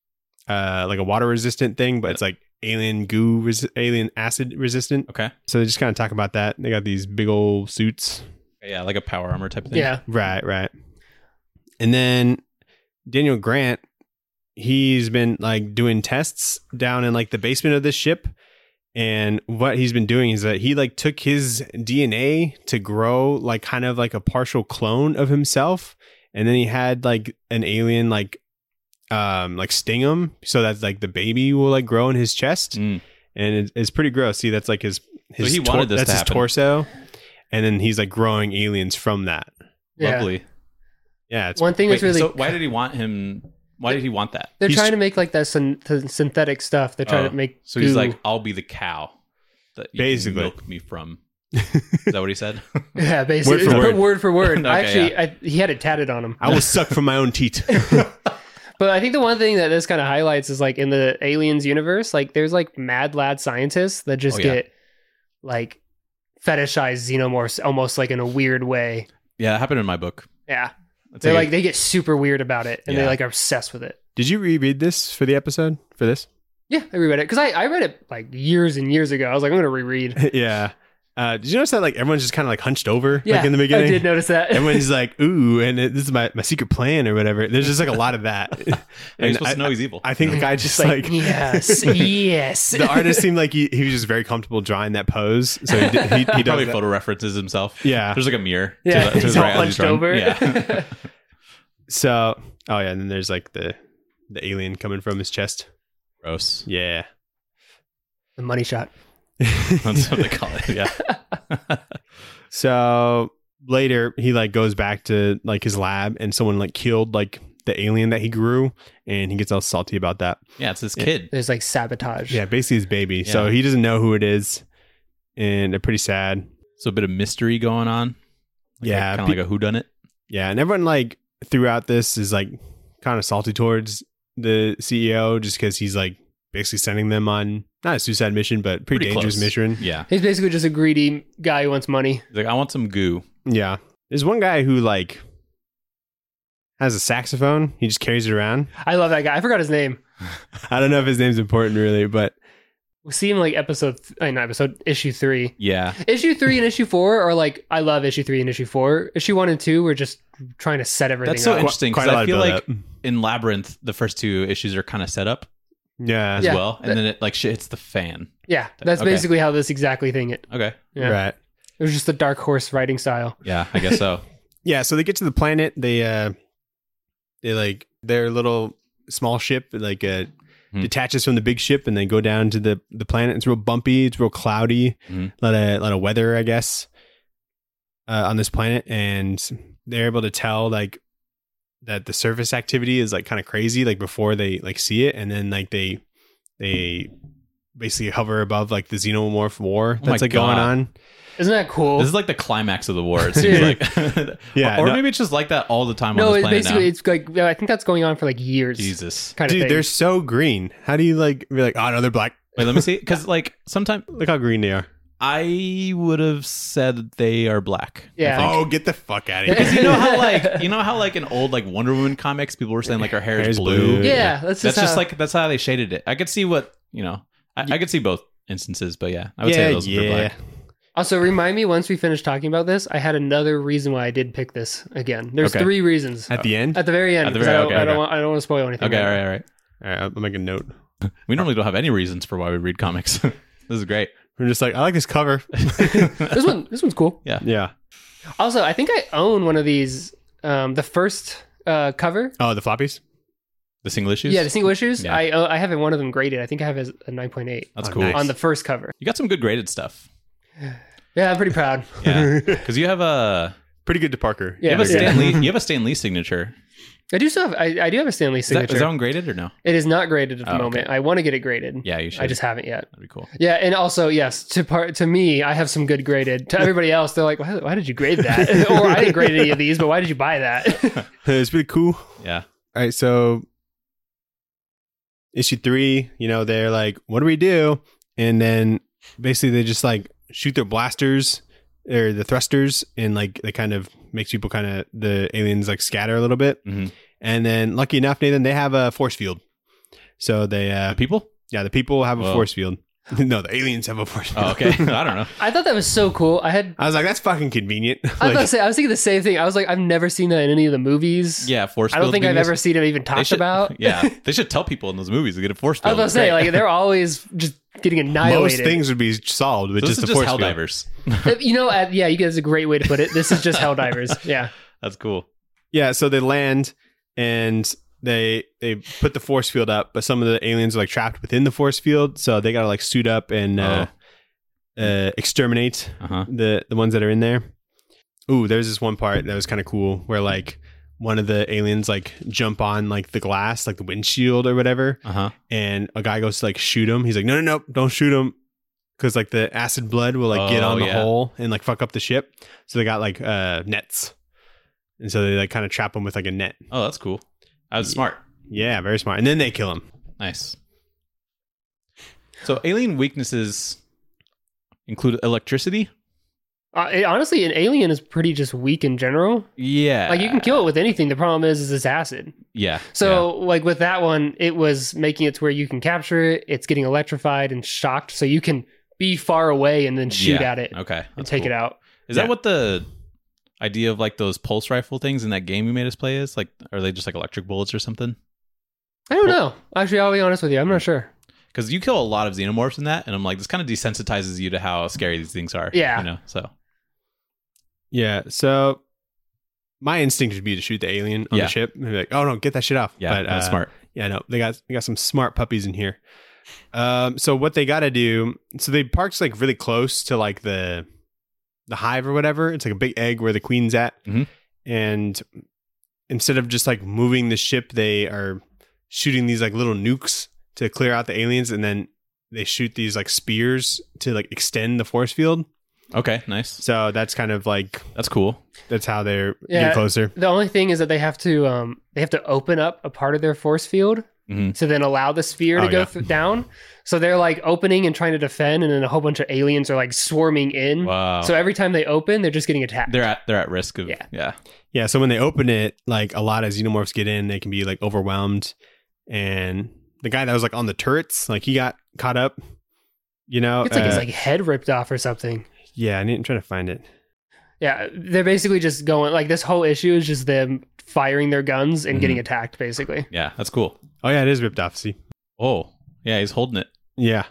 uh like a water resistant thing, but it's like alien goo, res- alien acid resistant. Okay. So they just kind of talk about that. They got these big old suits. Yeah, like a power armor type of thing. Yeah. Right, right. And then Daniel Grant, he's been like doing tests down in like the basement of this ship. And what he's been doing is that he like took his D N A to grow like kind of like a partial clone of himself. And then he had like an alien like um like sting him so that like the baby will like grow in his chest. Mm. And it, it's pretty gross. See, that's like his his he wanted this that's to his happen. torso. And then he's like growing aliens from that. Yeah. Lovely. Yeah, it's One thing Wait, that's really so why did he want him? Why did he want that? they're he's trying tr- to make like that syn- th- synthetic stuff. They're trying Oh, to make So he's goo. like, I'll be the cow that you Basically. can milk me from. Is that what he said? yeah, basically Word for word. word. word for word. Okay, Actually, I, he had it tatted on him. I will suck from my own teeth. But I think the one thing that this kind of highlights is like in the Aliens universe, like there's like mad lad scientists that just Oh, yeah. get like fetishized xenomorphs almost like in a weird way. Yeah, it happened in my book. Yeah. It's They're like, like, they get super weird about it and they Yeah. like are obsessed with it. Did you reread this for the episode for this? Yeah, I reread it because I, I read it like years and years ago. I was like, I'm going to reread. Yeah. Uh, did you notice that like everyone's just kind of like hunched over Yeah, like in the beginning? I did notice that. Everyone's like, ooh, and it, this is my, my secret plan or whatever. There's just like a lot of that. Yeah, you're And supposed I, to know he's evil. I think the guy just like, like, yes, yes. the artist seemed like he, he was just very comfortable drawing that pose. So he, did, he, he he does probably that. photo references himself. Yeah. There's like a mirror. Yeah, to, to he's his all right as he's hunched drawing. over. Yeah. So, oh yeah, and then there's like the the alien coming from his chest. Gross. Yeah. The money shot. That's what they call it. Yeah. So later he like goes back to like his lab and someone like killed like the alien that he grew and he gets all salty about that. Yeah, it's his Yeah. kid. There's like sabotage. Yeah, basically his baby. So Yeah. he doesn't know who it is and they're pretty sad. So a bit of mystery going on. Like Yeah, Kind of pe- like a whodunit. Yeah, and everyone like throughout this is like kind of salty towards the C E O just because he's like basically sending them on not a suicide mission but pretty, Pretty dangerous close. mission. Yeah. He's basically just a greedy guy who wants money. He's like, I want some goo. Yeah. There's one guy who like has a saxophone. He just carries it around. I love that guy. I forgot his name. I don't know if his name's important really, but We see him like episode, th- uh, not episode, issue three. Yeah. Issue three and issue four are like, I love issue three and issue four. Issue one and two, we're just trying to set everything That's so up. interesting quite because a lot I of feel like build-up. in Labyrinth, the first two issues are kind of set up yeah. as Yeah. well. And That- then it like shit hits the fan. Yeah, that's Okay. basically how this exactly thing it. Okay. Yeah. Right. It was just the dark horse writing style. Yeah, I guess so. Yeah, so they get to the planet. They uh they like their little small ship like uh Hmm. detaches from the big ship and they go down to the the planet. It's real bumpy, it's real cloudy. Mhm. A lot of lot of weather, I guess. Uh, on this planet and they're able to tell like that the surface activity is like kind of crazy like before they like see it and then like they they basically hover above like the xenomorph war Oh my that's like going God. on. Isn't that cool? This is like the climax of the war, it seems like. Yeah, Or no- maybe it's just like that all the time no, on this it's planet basically, now. it's like, yeah, I think that's going on for like years. Jesus. Kind of Dude, thing. they're so green. How do you like be like, oh no, they're black. Wait, let me see. Because like sometimes Look how green they are. I would have said they are black. Yeah. Oh, get the fuck out of Because here. You know how like you know how like in old like Wonder Woman comics people were saying like her hair is Hair's blue. blue. Yeah, that's That's just, just how- like that's how they shaded it. I could see what you know. I, I could see both instances, but yeah, I would yeah, say those are yeah. black. Also, remind me once we finish talking about this, I had another reason why I did pick this again. There's Okay. three reasons. At the end? At the very end. At the 'cause very- I don't, okay, I don't okay. want, I don't want to spoil anything. Okay, all right right, all right. All right, I'll make a note. We normally don't have any reasons for why we read comics. This is great. We're just like, I like this cover. This one, this one's cool. Yeah. yeah. Also, I think I own one of these. Um, the first uh, cover. Oh, the floppies? The single issues? Yeah, the single issues. Yeah. I uh, I have one of them graded. I think I have as a nine point eight That's Oh, cool. nice. on the first cover. You got some good graded stuff. Yeah, I'm pretty proud. Yeah. Because you have a Pretty good to Parker. Yeah. you have a yeah. Stan Lee you have a Stan Lee signature. I do still have. I, I do have a Stanley Is that, signature. is that one graded or no? It is not graded at the Oh, okay. moment. I want to get it graded. Yeah, you should. I just haven't yet. That'd be cool. Yeah, and also yes, to part to me, I have some good graded. To everybody else, they're like, why, why did you grade that? Or I didn't grade any of these, but why did you buy that? It's pretty cool. Yeah. All right, so issue three, you know, they're like, what do we do? And then basically they just like shoot their blasters or the thrusters and like they kind of makes people kind of the aliens like scatter a little bit. Mhm. And then lucky enough, Nathan, they have a force field. So they uh The people? yeah, the people have a Whoa. force field. No, the aliens have a force field. Oh, okay. I don't know. I thought that was so cool. I had. I was like, that's fucking convenient. I was, about to say, I was thinking the same thing. I was like, I've never seen that in any of the movies. Yeah, force I don't field think I've movies. ever seen it even They talked should- about. Yeah. They should tell people in those movies to get a force I field. was about to say, Great. like, they're always just getting Most annihilated. things would be solved with So just this a is just force field. Helldivers. You know, uh, yeah, you guys, a great way to put it. This is just Helldivers. Yeah. That's cool. Yeah, so they land and they they put the force field up, but some of the aliens are like trapped within the force field, so they gotta like suit up and uh, uh, exterminate Uh-huh. the the ones that are in there. Ooh, there's this one part that was kind of cool where like one of the aliens like jump on like the glass, like the windshield or whatever, Uh-huh. and a guy goes to like shoot him. He's like, no, no, no, don't shoot him. Because like the acid blood will like get Oh, on the yeah. hole and like fuck up the ship. So they got like uh, nets. And so they like kind of trap him with like a net. Oh, that's cool. I was smart. Yeah, very smart. And then they kill him. Nice. So alien weaknesses include electricity? Uh, it- honestly, an alien is pretty just weak in general. Yeah. Like, you can kill it with anything. The problem is, is it's acid. Yeah. So, like with that one, it was making it to where you can capture it. It's getting electrified and shocked, so you can be far away and then shoot Yeah. at it Okay. and That's take cool. it out. Is Yeah. that what the idea of like those pulse rifle things in that game you made us play is? Like, are they just like electric bullets or something? I don't know. Actually, I'll be honest with you. I'm not sure. Because you kill a lot of xenomorphs in that, and I'm like, this kind of desensitizes you to how scary these things are. Yeah. You know. So Yeah. So my instinct would be to shoot the alien on Yeah. the ship and be like, "Oh no, get that shit off." yeah, but, that's uh, smart. Yeah, no, they got they got some smart puppies in here. Um, so what they got to do? So they parked like really close to like the the hive or whatever. It's like a big egg where the queen's at, Mhm. and instead of just like moving the ship, they are shooting these like little nukes to clear out the aliens, and then they shoot these like spears to like extend the force field. Okay, nice. So that's kind of like That's cool. that's how they're Yeah. getting closer. The only thing is that they have to um they have to open up a part of their force field Mhm. to then allow the sphere to Oh, go yeah. th- down. So they're like opening and trying to defend, and then a whole bunch of aliens are like swarming in. Wow. So every time they open, they're just getting attacked. they're at they're at risk of Yeah. yeah. Yeah, so when they open it, like a lot of xenomorphs get in, they can be like overwhelmed. And the guy that was like on the turrets, like he got caught up, you know? it's like his uh, like head ripped off or something. yeah, I didn't try to find it. Yeah, they're basically just going like this whole issue is just them firing their guns and Mhm. getting attacked, basically. Yeah, that's cool. Oh yeah, it is ripped off. See, Oh, yeah, he's holding it. yeah,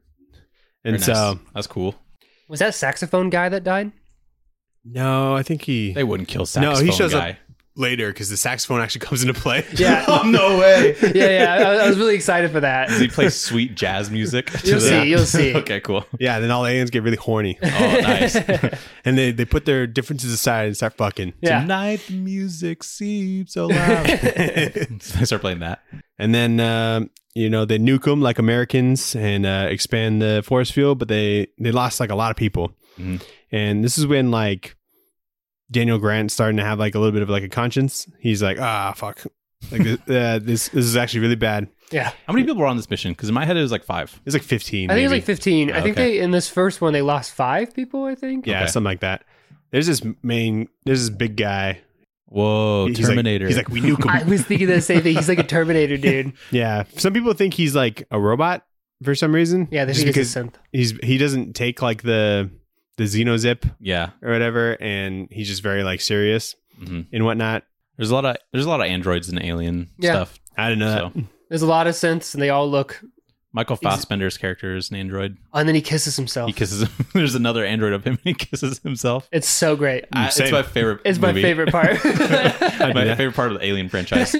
and Very so nice. That's cool. Was that saxophone guy that died? no, I think he They wouldn't kill No, saxophone he shows up- guy. later because the saxophone actually comes into play. Yeah. Oh, no way. yeah, yeah. I, I was really excited for that. Does he play sweet jazz music? to You'll the- see, you'll see. Okay, cool. yeah, then all the aliens get really horny, Oh, nice. and they they put their differences aside and start fucking. Yeah. Tonight the music seems so loud. So they start playing that. And then um, you know they nuke them like Americans and uh, expand the force field, but they they lost like a lot of people. Mhm. And this is when like Daniel Grant's starting to have like a little bit of like a conscience. He's like, ah, fuck, like this, uh, this this is actually really bad. Yeah. How many people were on this mission? Because in my head it was like five. It's like fifteen. I think it was maybe. like fifteen. I think Okay. they in this first one they lost five people, I think. yeah, Okay. something like that. There's this main, there's this big guy. Whoa, He's like- Terminator. He's like, we nuke him. I was thinking the same thing. He's like a Terminator dude. Yeah, some people think he's like a robot for some reason. Yeah, they just think because it's a synth. he's he doesn't take like the the xenozip yeah. or whatever, and he's just very like serious hmm and whatnot. There's a lot of there's a lot of androids and alien Yeah. stuff. I didn't know So that. There's a lot of synths and they all look Michael He's- Fassbender's character is an android. and then he kisses himself. He kisses him. There's another android of him and he kisses himself. It's so great. I- it's same. my favorite. It's my movie. favorite part. I my do that. favorite part of the Alien franchise.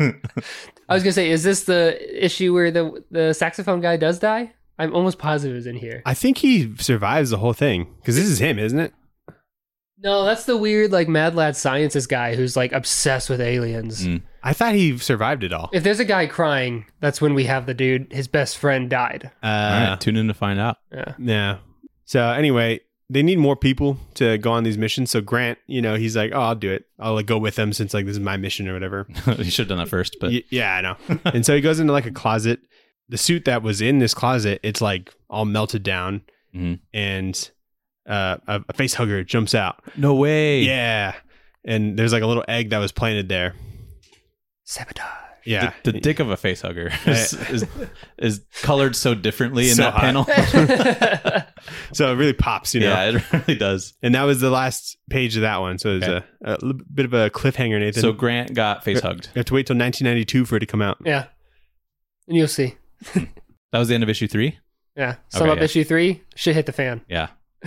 I was gonna say, is this the issue where the the saxophone guy does die? I'm almost positive it's in here. I think he survives the whole thing because this is him, isn't it? No, that's the weird like Mad Lad Sciences guy who's like obsessed with aliens. Mm. I thought he survived it all. If there's a guy crying, that's when we have the dude. His best friend died. Uh, All right, tune in to find out. Yeah. Yeah. So anyway, they need more people to go on these missions. So Grant, you know, he's like, "Oh, I'll do it. I'll like go with them since like this is my mission or whatever." You should have done that first, but Y- yeah, I know. And so he goes into like a closet. The suit that was in this closet, it's like all melted down, Mhm. and uh, a, a face hugger jumps out. no way. Yeah, and there's like a little egg that was planted there. Sabotage. Yeah, The, the dick of a face hugger is, is is colored so differently in So that hot. panel. so it really pops, you know. Yeah, it really does. And that was the last page of that one. So it's Okay. a, a little bit of a cliffhanger, Nathan. So Grant got face hugged. you have to wait till nineteen ninety-two for it to come out. Yeah. And you'll see. That was the end of issue three. Yeah. Sum Okay, up yeah. issue three. Shit hit the fan. Yeah,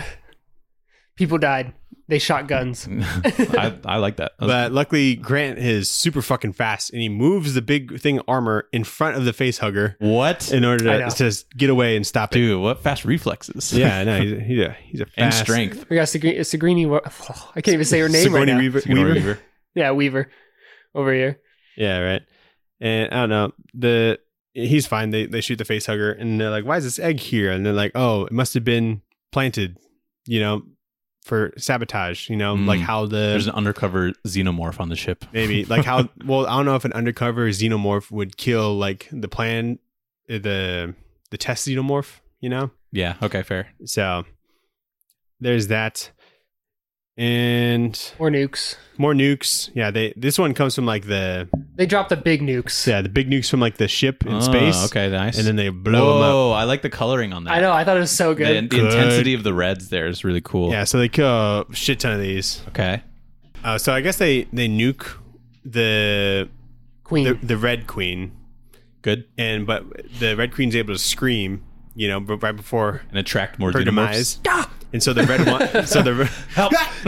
People died. They shot guns. I, I like that. That was- But luckily, Grant is super fucking fast, and he moves the big thing armor in front of the face hugger what, in order I to, know. to get away and stop it. dude? What fast reflexes? Yeah, no, he's a, he's a, he's a and fast strength. We got Sigri- Sigrini. Wa- I can't even say her name right Sigourney now. Weaver. Sigourney Weaver? Weaver. Yeah, Weaver. Over here. Yeah, right. And I don't know. The he's fine. They they shoot the face hugger, and they're like, "Why is this egg here?" And they're like, "Oh, it must have been planted, you know, for sabotage. You know, Mm. like how the There's an undercover xenomorph on the ship. maybe like how well I don't know if an undercover xenomorph would kill like the plan uh, the the test xenomorph. You know, Yeah. Okay. Fair. so there's that." and Or nukes. more nukes. Yeah, they this one comes from like the They drop the big nukes. yeah the big nukes from like the ship in Oh, space. okay, nice. and then they blow them up. Whoa, I like the coloring on that. I know. I thought it was so The, good. the Good. intensity of the reds there is really cool. Yeah, so they kill a shit ton of these. Okay. Uh, so I guess they they nuke the Queen. the, the Red Queen, Good. and but the Red Queen's able to scream, you know, b- right before And attract more her xenomorphs. demise. And so the red one, so the Help.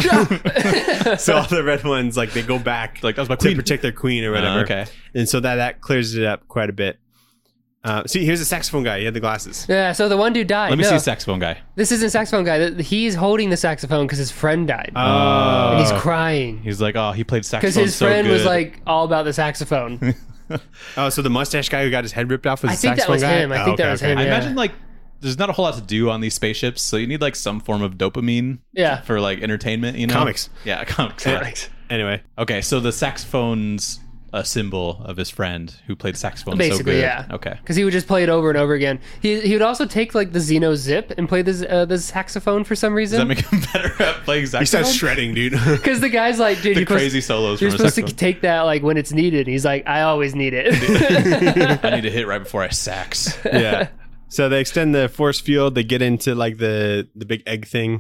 so all the red ones like they go back Like, that was my to queen. protect their queen or whatever. Uh, okay. And so that that clears it up quite a bit. Uh, see, here's a saxophone guy. He had the glasses. Yeah, so the one dude died. Let me no, see a saxophone guy. this isn't saxophone guy. Th- He's holding the saxophone because his friend died. Oh, and he's crying. He's like, oh, he played Because saxophone his so friend was good. like all about the saxophone. oh, so the mustache guy who got his head ripped off was I the think that saxophone was guy? him. I Oh, think that okay, was okay. him. I yeah. imagine like there's not a whole lot to do on these spaceships, so you need like some form of dopamine Yeah. for like entertainment, you know? Comics. Yeah, comics. Comics. Anyway, Okay, so the saxophone's a symbol of his friend who played saxophone so Basically, good. yeah. Okay. Because he would just play it over and over again. He he would also take like the Xeno Zip and play the uh, the saxophone for some Does that reason. make him better at playing he saxophone? starts shredding, dude. Because the guy's like, dude, the you're supposed- crazy solos You're from a supposed to saxophone. take that like when it's needed. He's like, I always need it. I need to hit right before I sax. yeah. So they extend the force field. They get into like the the big egg thing.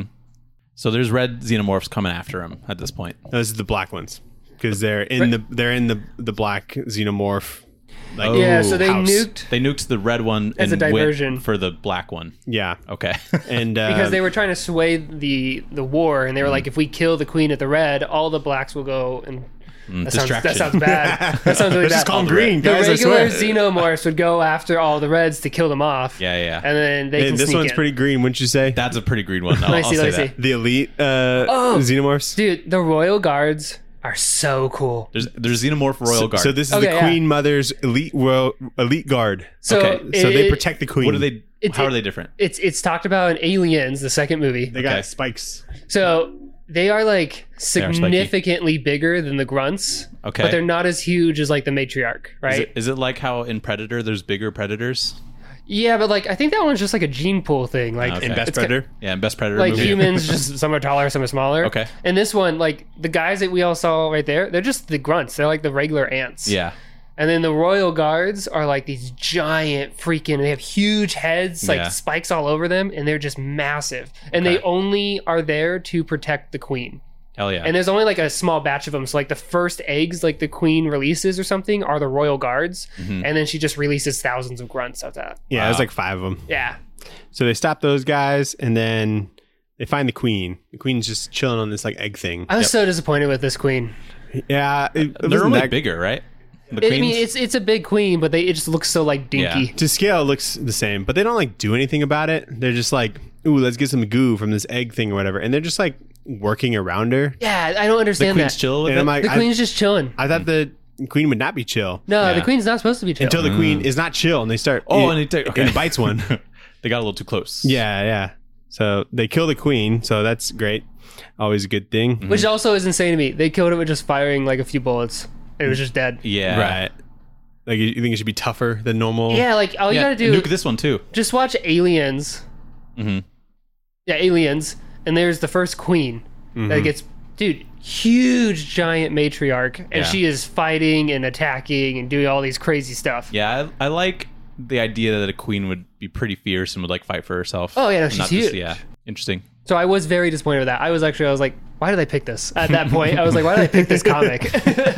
So there's red xenomorphs coming after him at this point. Those are the black ones because they're in the they're in the the black xenomorph. Like, yeah, so they house. nuked They nuked the red one As a and went diversion. for the black one. Yeah, Okay. and uh, because they were trying to sway the the war, and they were like, if we kill the queen at the red, all the blacks will go and. That sounds, distraction. that sounds bad. That sounds really Let's bad. just call them All the red. green, The guys. I regular swear. xenomorphs would go after all the reds to kill them off. Yeah, yeah. And then they Hey, can this sneak one's in. pretty green, wouldn't you say? That's a pretty green one. I'll, Let me I'll see, say let me that. see. the elite uh, Oh, xenomorphs. Dude, the royal guards are so cool. There's there's xenomorph royal So, guard. so this is Okay, the yeah. Queen Mother's elite royal elite guard. So, Okay, So they it- protect the Queen. what are they? It's- how it- are they different? It's it's talked about in Aliens, the second movie. They got Okay. spikes. So they are like are spiky. significantly bigger than the grunts. Okay. But they're not as huge as like the matriarch, Is right? it, is it like how in Predator there's bigger predators? Yeah, but like I think that one's just like a gene pool thing. Like Okay. In Best It's ki- Predator. Yeah, in Best Predator like movie. humans, just some are taller, some are smaller. Okay. And this one, like the guys that we all saw right there, they're just the grunts. They're like the regular ants. Yeah. And then the royal guards are like these giant freaking. They have huge heads, like Yeah. spikes all over them, and they're just massive. And they Okay. only are there to protect the queen. Hell yeah. And there's only like a small batch of them. So like the first eggs, like the queen releases or something, are the royal guards, Mm-hmm. and then she just releases thousands of grunts out that. Yeah, Wow. there's like five of them. Yeah. So they stop those guys, and then they find the Queen. The Queen's just chilling on this like egg thing. I was so disappointed with this queen. Yeah, it, it they're wasn't normally that- bigger, right? The I queens? mean, it's it's a big queen, but they it just looks so like dinky. Yeah. To scale, it looks the same, but they don't like do anything about it. They're just like, ooh, let's get some goo from this egg thing or whatever, and they're just like working around her. Yeah, I don't the understand queen's that. chill with And it. I'm like, The I, queen's just chilling. I thought the Queen would not be chill No, Yeah. the queen's not supposed to be chill. until the Queen is not chill, and they start. oh, it, and, he take, okay. and it bites one. They got a little too close. Yeah, yeah. So they kill the Queen, so that's great. Always a good thing. Which also is insane to me. They killed it with just firing like a few bullets. It was just dead. Yeah. Right. Like you you think it should be tougher than normal? Yeah, like all you Yeah, gotta do nuke this one too. just watch Aliens. Mhm. Yeah, Aliens, and there's the first queen that gets, dude, huge giant matriarch, and Yeah. she is fighting and attacking and doing all these crazy stuff. Yeah, I, I like the idea that a queen would be pretty fierce and would like fight for herself. Oh, yeah, no, And she's not just- huge. yeah, interesting. So I was very disappointed with that. I was actually, I was like, why did I pick this? At that point, I was like, why did I pick this comic?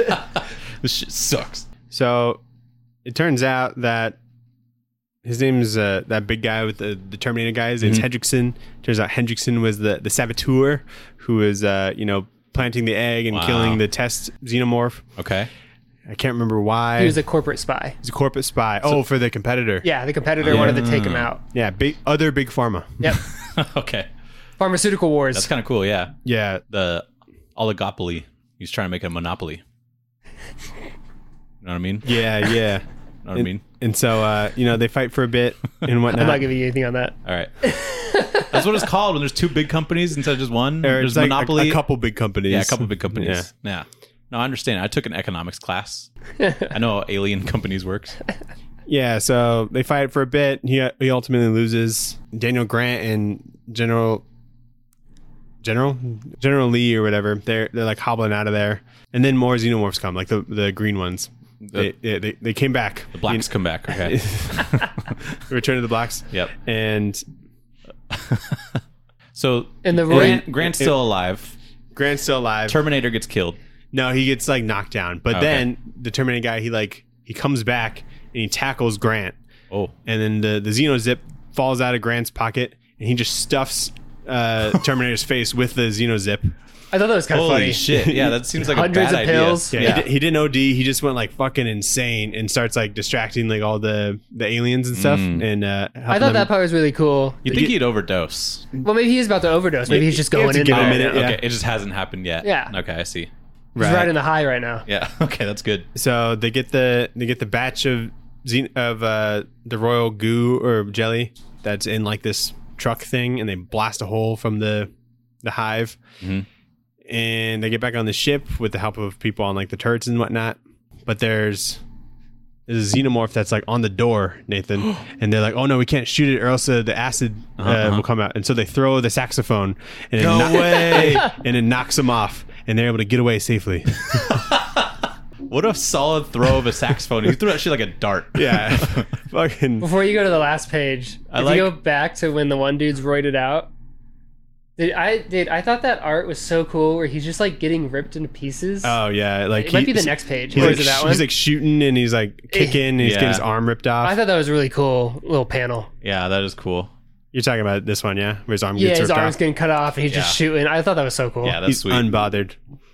This shit sucks. So it turns out that his name's uh, that big guy with the, the Terminator guy. His name's Hendrickson. Turns out Hendrickson was the, the saboteur who was, uh, you know, planting the egg and Wow. killing the test xenomorph. Okay. I can't remember why. He was a corporate spy. He's a corporate spy. oh, for the competitor. Yeah, the competitor wanted to take him out. Yeah, big other big pharma. Yep. Okay. Pharmaceutical wars. That's kind of cool. Yeah. Yeah, The oligopoly. He's trying to make a monopoly. You know what I mean? yeah, yeah. Know what I and, mean? and so, uh, you know, they fight for a bit and whatnot. I'm not giving you anything on that. All right. That's what it's called when there's two big companies instead of just one. Or There's it's like a- monopoly. A, couple big companies. Yeah, a couple big companies. Yeah. Yeah. No, I understand. I took an economics class. I know how alien companies works. Yeah, so they fight for a bit. He he ultimately loses. Daniel Grant and General General General Lee or whatever. They're they're like hobbling out of there, and then more xenomorphs come, like the the green ones. The, They they, they came back. the blacks come back. Okay. Return of the Blacks. Yep. And So And the Grant, Roy- Grant's still alive. Grant's still alive. Terminator gets killed. No, he gets like knocked down. But Okay. then the Terminator guy, he like he comes back and he tackles Grant. Oh. And then the the Xenozip falls out of Grant's pocket and he just stuffs uh, Terminator's face with the Xenozip. I thought that was kind of Holy funny. shit. Yeah, that seems like a Hundreds bad of pills. idea. Yeah, He, di- he didn't O D. He just went like fucking insane and starts like distracting like all the the aliens and stuff. Mm. And uh, I thought that part was really cool. You think he'd overdose? Well, maybe he's about to overdose. Maybe he's just You have going to in give there. him a minute, now. yeah. Okay, it just hasn't happened yet. Yeah. Okay, I see. He's riding the high right now. Yeah. Okay, that's good. So they get the they get the batch of Xen- of uh, the royal goo or jelly that's in like this truck thing, and they blast a hole from the the hive, Mhm. and they get back on the ship with the help of people on like the turrets and whatnot. But there's there's a xenomorph that's like on the door, Nathan, and they're like, "Oh no, we can't shoot it, or else uh, the acid uh, Uh-huh. will come out." And so they throw the saxophone, and No it kno- way. and it knocks them off, and they're able to get away safely. What a solid throw of a saxophone. You threw that shit like a dart. Yeah, fucking. Before you go to the last page, I if like- you go back to when the one dude's roided out, did I did I thought that art was so cool where he's just like getting ripped into pieces. Oh yeah, like it might be the he's- next page. He's Or like, is it that sh- one? he's like shooting and he's like kicking and he's Yeah. getting his arm ripped off. I thought that was a really cool little panel. Yeah, that is cool. You're talking about this one, yeah? Where his arm Yeah, gets his ripped arm's off. getting cut off and he's just Yeah. shooting. I thought that was so cool. Yeah, that's He's sweet. unbothered.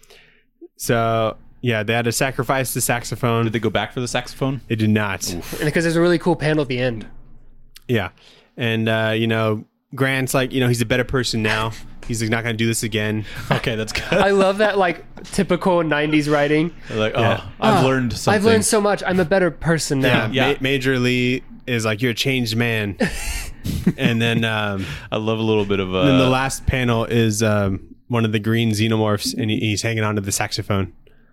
So yeah, they had to sacrifice the saxophone. Did they go back for the saxophone? They did not. And because there's a really cool panel at the end. Yeah, and uh, you know, Grant's like, you know, he's a better person now. He's like, not going to do this again. Okay, that's good. I love that like typical nineties writing. like, oh, Yeah. I've Ah, learned something. I've learned so much. I'm a better person now. Yeah, Yeah. Ma- Major Lee is like, you're a changed man. And then, um, I love a little bit of uh then the last panel is um, one of the green xenomorphs, and he, he's hanging onto the saxophone.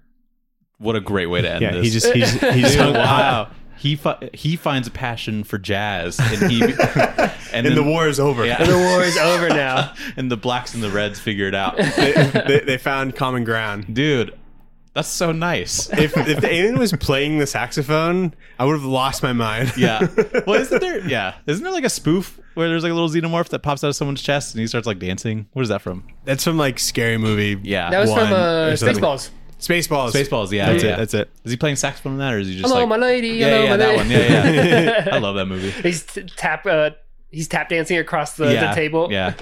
what a great way to end Yeah, this. he just he's he's Dude, hung, wow. He fi- he finds a passion for jazz, and he and, and then, the war is over. Yeah. The war is over now. and the blacks and the reds figure it out. they, they, they found common ground. Dude, that's so nice. If if the alien was playing the saxophone, I would have lost my mind. Yeah. Well, isn't there? Yeah. Isn't there like a spoof where there's like a little xenomorph that pops out of someone's chest and he starts like dancing? What is that from? That's from like Scary Movie. Yeah. That was One from uh, or something. Spaceballs. Spaceballs. Spaceballs. Yeah. That's yeah. it. That's it. Is he playing saxophone in that, or is he just Hello, like? my lady. Yeah, Hello, yeah, my that lady. one. Yeah, yeah. I love that movie. He's t- tap. Uh, he's tap dancing across the, yeah. the table. Yeah.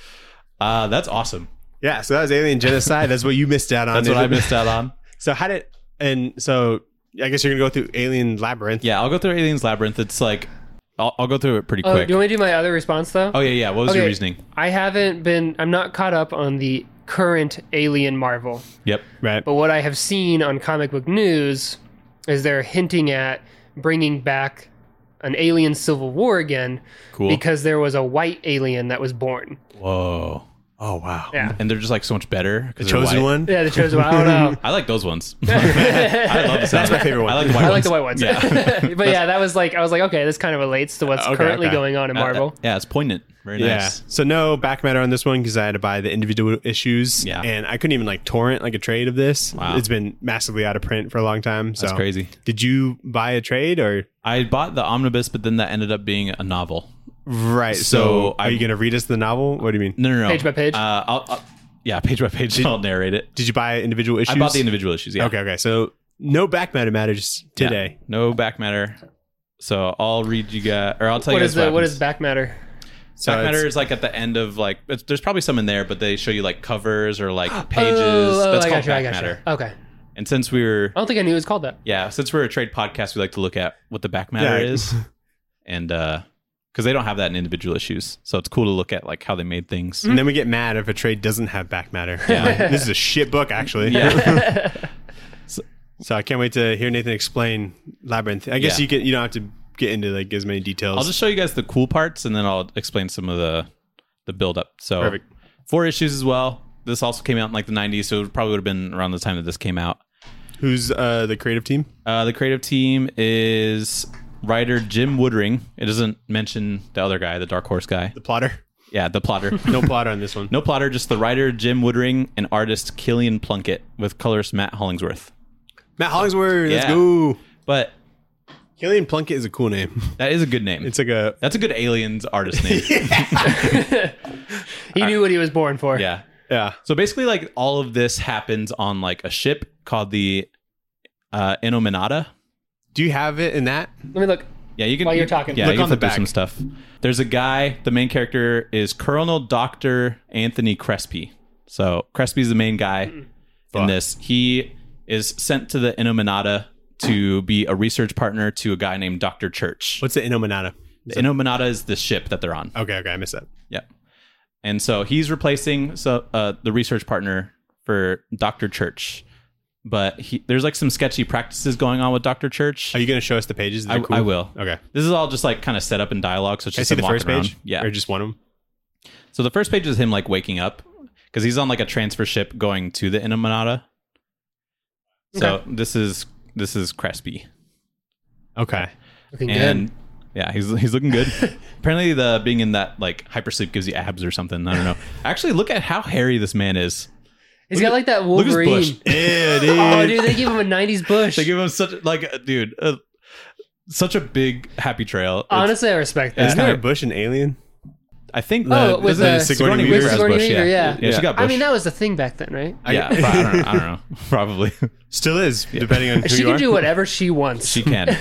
Uh, that's awesome. Yeah. So that was Alien Genocide. That's what you missed out on. That's what I missed out on. So how did and so I guess you're gonna go through Alien Labyrinth. Yeah, I'll go through Aliens Labyrinth. It's like I'll, I'll go through it pretty Oh, quick. do you want me to do my other response though? Oh yeah, yeah. What was your Okay. reasoning? I haven't been. I'm not caught up on the current Alien Marvel, Yep. Right. but what I have seen on comic book news is they're hinting at bringing back an Alien Civil War again Cool. because there was a white alien that was born. Whoa. Oh wow. Yeah. And they're just like so much better. The chosen one. Yeah, the chosen one. I don't know. I like those ones. I love the sound. That's my favorite one. I like the white I ones. like the white ones. Yeah. But yeah, that was like I was like, okay, this kind of relates to what's Okay, currently okay. going on in Marvel. Uh, uh, yeah, it's poignant. Very Yeah. nice. So no back matter on this one because I had to buy the individual issues. Yeah. And I couldn't even like torrent like a trade of this. Wow. It's been massively out of print for a long time. So That's crazy. Did you buy a trade or I bought the omnibus, but then that ended up being a novel. right? So, So are I- you gonna read us the novel? What do you mean? No, no, no. Page by page? Uh, I'll, I'll, yeah, page by page. I'll narrate it. Did you buy individual issues? I bought the individual issues. Yeah. Okay, okay. So no back matter matters Yeah. today. No back matter. So I'll read you guys, or I'll tell What you is guys the what happens. is back matter? So back it's- matter is like at the end of like it's, there's probably some in there, but they show you like covers or like pages. Oh, That's I called got you, I back got you. matter. Okay. And since we were I don't think I knew it was called that. yeah, since we're a trade podcast, we like to look at what the back matter Yeah. is, and uh, because they don't have that in individual issues, so it's cool to look at like how they made things. And then we get mad if a trade doesn't have back matter. Yeah. This is a shit book, actually. Yeah. So I can't wait to hear Nathan explain Labyrinth. I guess Yeah. you can. You don't have to get into like as many details. I'll just show you guys the cool parts, and then I'll explain some of the the build up. So Perfect. four issues as well. This also came out in like the nineties, so it probably would have been around the time that this came out. Who's uh, the creative team? Uh, the creative team is writer Jim Woodring. It doesn't mention the other guy, the Dark Horse guy. The plotter. Yeah, the plotter. No plotter on this one. No plotter, just the writer Jim Woodring and artist Killian Plunkett with colorist Matt Hollingsworth. Matt Hollingsworth, let's Yeah. go. But Killian Plunkett is a cool name. that is a good name. It's like a That's a good Aliens artist name. He knew what he was born for. Yeah. yeah. So basically, like all of this happens on like a ship called the uh, Inominata. Do you have it in that? Let me look. Yeah, you can. While you're you- talking. yeah, Look you can on the flip through back. some stuff. There's a guy. The main character is Colonel Doctor Anthony Crespi. So Crespi's the main guy in Fuck. this. He is sent to the Inominata to be a research partner to a guy named Doctor Church. What's the Inominata? The Inominata is the ship that they're on. Okay, okay, I missed that. Yeah. And so he's replacing so uh, the research partner for Doctor Church. But he, there's like some sketchy practices going on with Doctor Church. Are you going to show us the pages? I, They're cool? I will. Okay. This is all just like kind of set up in dialogue. So it's Can I just see him the first walking around. page? Yeah. Or just one of them? So the first page is him like waking up because he's on like a transfer ship going to the Inominata. So Okay. this is this is Crespi. Okay. Looking And good. yeah, he's he's looking good. Apparently the being in that like hypersleep gives you abs or something. I don't know. Actually, look at how hairy this man is. He's got like that Look at his Wolverine. bush. Yeah, dude. Oh, dude, they give him a nineties bush. They give him such like uh, dude, uh, such a big happy trail. It's- Honestly, I respect that. Isn't there a bush in Alien? I think Oh, the, with the the- Sigourney with Weaver has Sigourney bush. Weaver, yeah. yeah. yeah, she got bush. I mean, that was the thing back then, right? yeah, but I don't know. I don't know. Probably. Still is, depending on who She you can are. do whatever she wants. She can.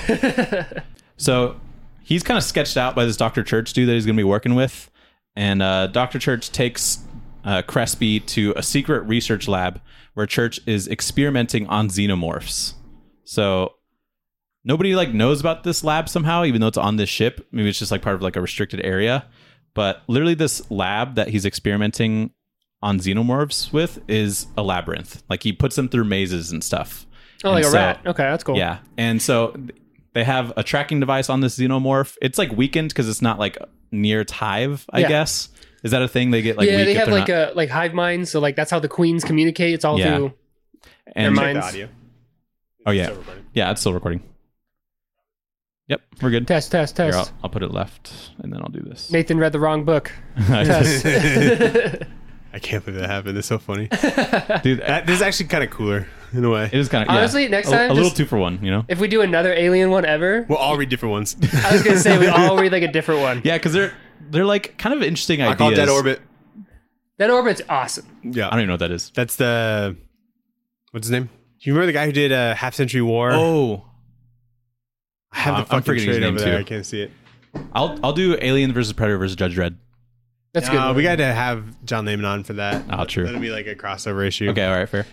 So he's kind of sketched out by this Doctor Church dude that he's going to be working with. And uh, Doctor Church takes uh, Crespi to a secret research lab where Church is experimenting on xenomorphs. So nobody like knows about this lab somehow, even though it's on this ship. Maybe it's just like part of like a restricted area. But literally this lab that he's experimenting on xenomorphs with is a labyrinth. Like he puts them through mazes and stuff. Oh, like And a so- rat. Okay, that's cool. Yeah. And so they have a tracking device on this xenomorph. It's like weakened because it's not like near its hive, I Yeah. guess. Is that a thing? They get like yeah, weak they if have they're like not- a like hive minds, so like that's how the queens communicate. It's all Yeah. through. and their Check the minds. audio. Oh yeah. Still recording. Yeah, it's still recording. Yep, we're good. Test, test, Here, test. I'll, I'll put it left and then I'll do this. Nathan read the wrong book. Test. I can't believe that happened. It's so funny. Dude, That, this is actually kind of cooler in a way. it is kind of Honestly, next a, time, a little just- two for one, you know? If we do another alien one ever, We'll all read different ones. I was gonna say we all read like a different one. Yeah, because they're they're like kind of interesting I ideas. call it Dead Orbit. That orbit's awesome. Yeah. I don't even know what that is. That's the... What's his name? Do you remember the guy who did uh, Half Century War? Oh, I have I'm- the I'm fucking forgetting his trade name, over there. too. I can't see it. I'll I'll do Alien versus Predator versus Judge Dredd. That's No, good. we got to have John Layman on for that. Oh, true. That'll be like a crossover issue. Okay, all right, fair.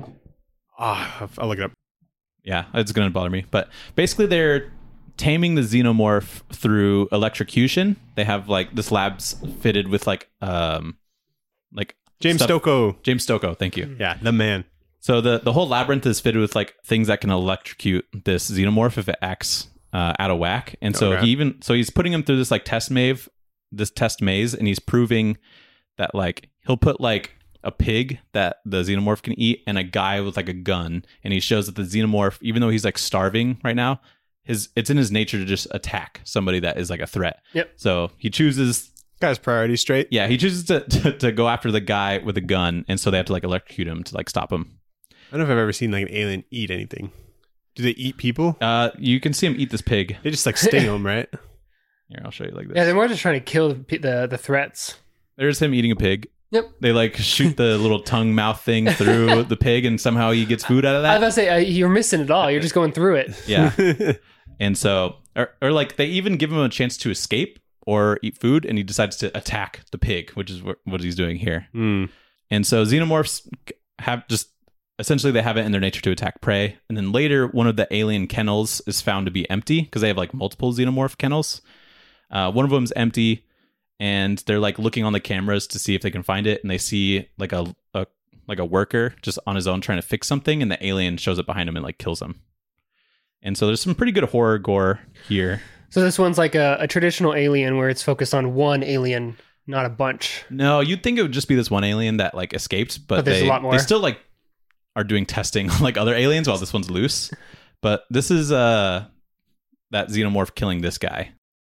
Oh, I'll look it up. Yeah, it's going to bother me. But basically, they're taming the xenomorph through electrocution. They have like this lab's fitted with like um like James stuff- Stocco. James Stocco, thank you. Yeah, the man. So the the whole labyrinth is fitted with like things that can electrocute this xenomorph if it acts uh, out of whack. And so Okay. he even so he's putting him through this like test maze, this test maze, and he's proving that like he'll put like a pig that the xenomorph can eat and a guy with like a gun, and he shows that the xenomorph, even though he's like starving right now, his it's in his nature to just attack somebody that is like a threat. Yep. So he chooses Guy's priorities straight. yeah, he chooses to, to to go after the guy with a gun, and so they have to like electrocute him to like stop him. I don't know if I've ever seen like an alien eat anything. Do they eat people? Uh, you can see him eat this pig. They just like sting them, right? Here, I'll show you like this. Yeah, they're more just trying to kill the pe- the, the threats. There's him eating a pig. Yep. They like shoot the little tongue mouth thing through the pig, and somehow he gets food out of I was that. about to say uh, you're missing it all. You're just going through it. Yeah. And so, or, or like they even give him a chance to escape or eat food, and he decides to attack the pig, which is what, what he's doing here. Hmm. And so xenomorphs have just essentially they have it in their nature to attack prey. And then later, one of the alien kennels is found to be empty because they have like multiple xenomorph kennels. Uh, one of them's empty, and they're like looking on the cameras to see if they can find it, and they see like a, a like a worker just on his own trying to fix something, and the alien shows up behind him and like kills him. And so there's some pretty good horror gore here. So this one's like a, a traditional alien where it's focused on one alien, not a bunch. No, you'd think it would just be this one alien that like escaped, but, But there's they, a lot more. they still like are doing testing on like other aliens while this one's loose. But this is uh that xenomorph killing this guy.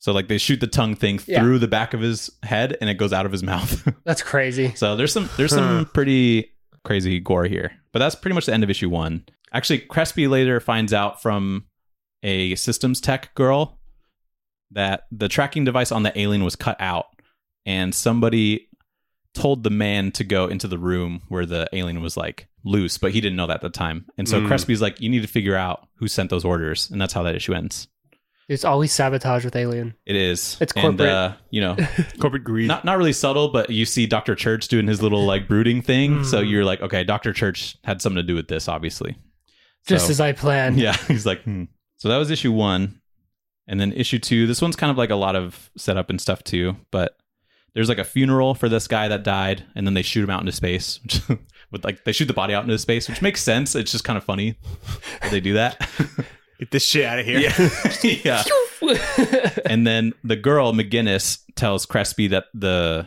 So like they shoot the tongue thing Yeah. through the back of his head and it goes out of his mouth. That's crazy. So there's some there's some pretty crazy gore here. But that's pretty much the end of issue one. Actually, Crespi later finds out from a systems tech girl that the tracking device on the alien was cut out, and somebody told the man to go into the room where the alien was like loose, but he didn't know that at the time. And so Mm. Crespi's like, you need to figure out who sent those orders, and that's how that issue ends. It's always sabotage with Alien. It is. It's And, corporate. uh, you know, Corporate greed. not not really subtle, but you see Doctor Church doing his little like brooding thing. So you're like, okay, Doctor Church had something to do with this, obviously. Just So- as I planned. Yeah, he's like, hmm. So that was issue one. And then issue two, this one's kind of like a lot of setup and stuff too. But there's like a funeral for this guy that died, and then they shoot him out into space. Which, with like they shoot the body out into space, which makes sense. It's just kind of funny that they do that. Get this shit out of here. Yeah. yeah. And then the girl, McGinnis, tells Crespi that the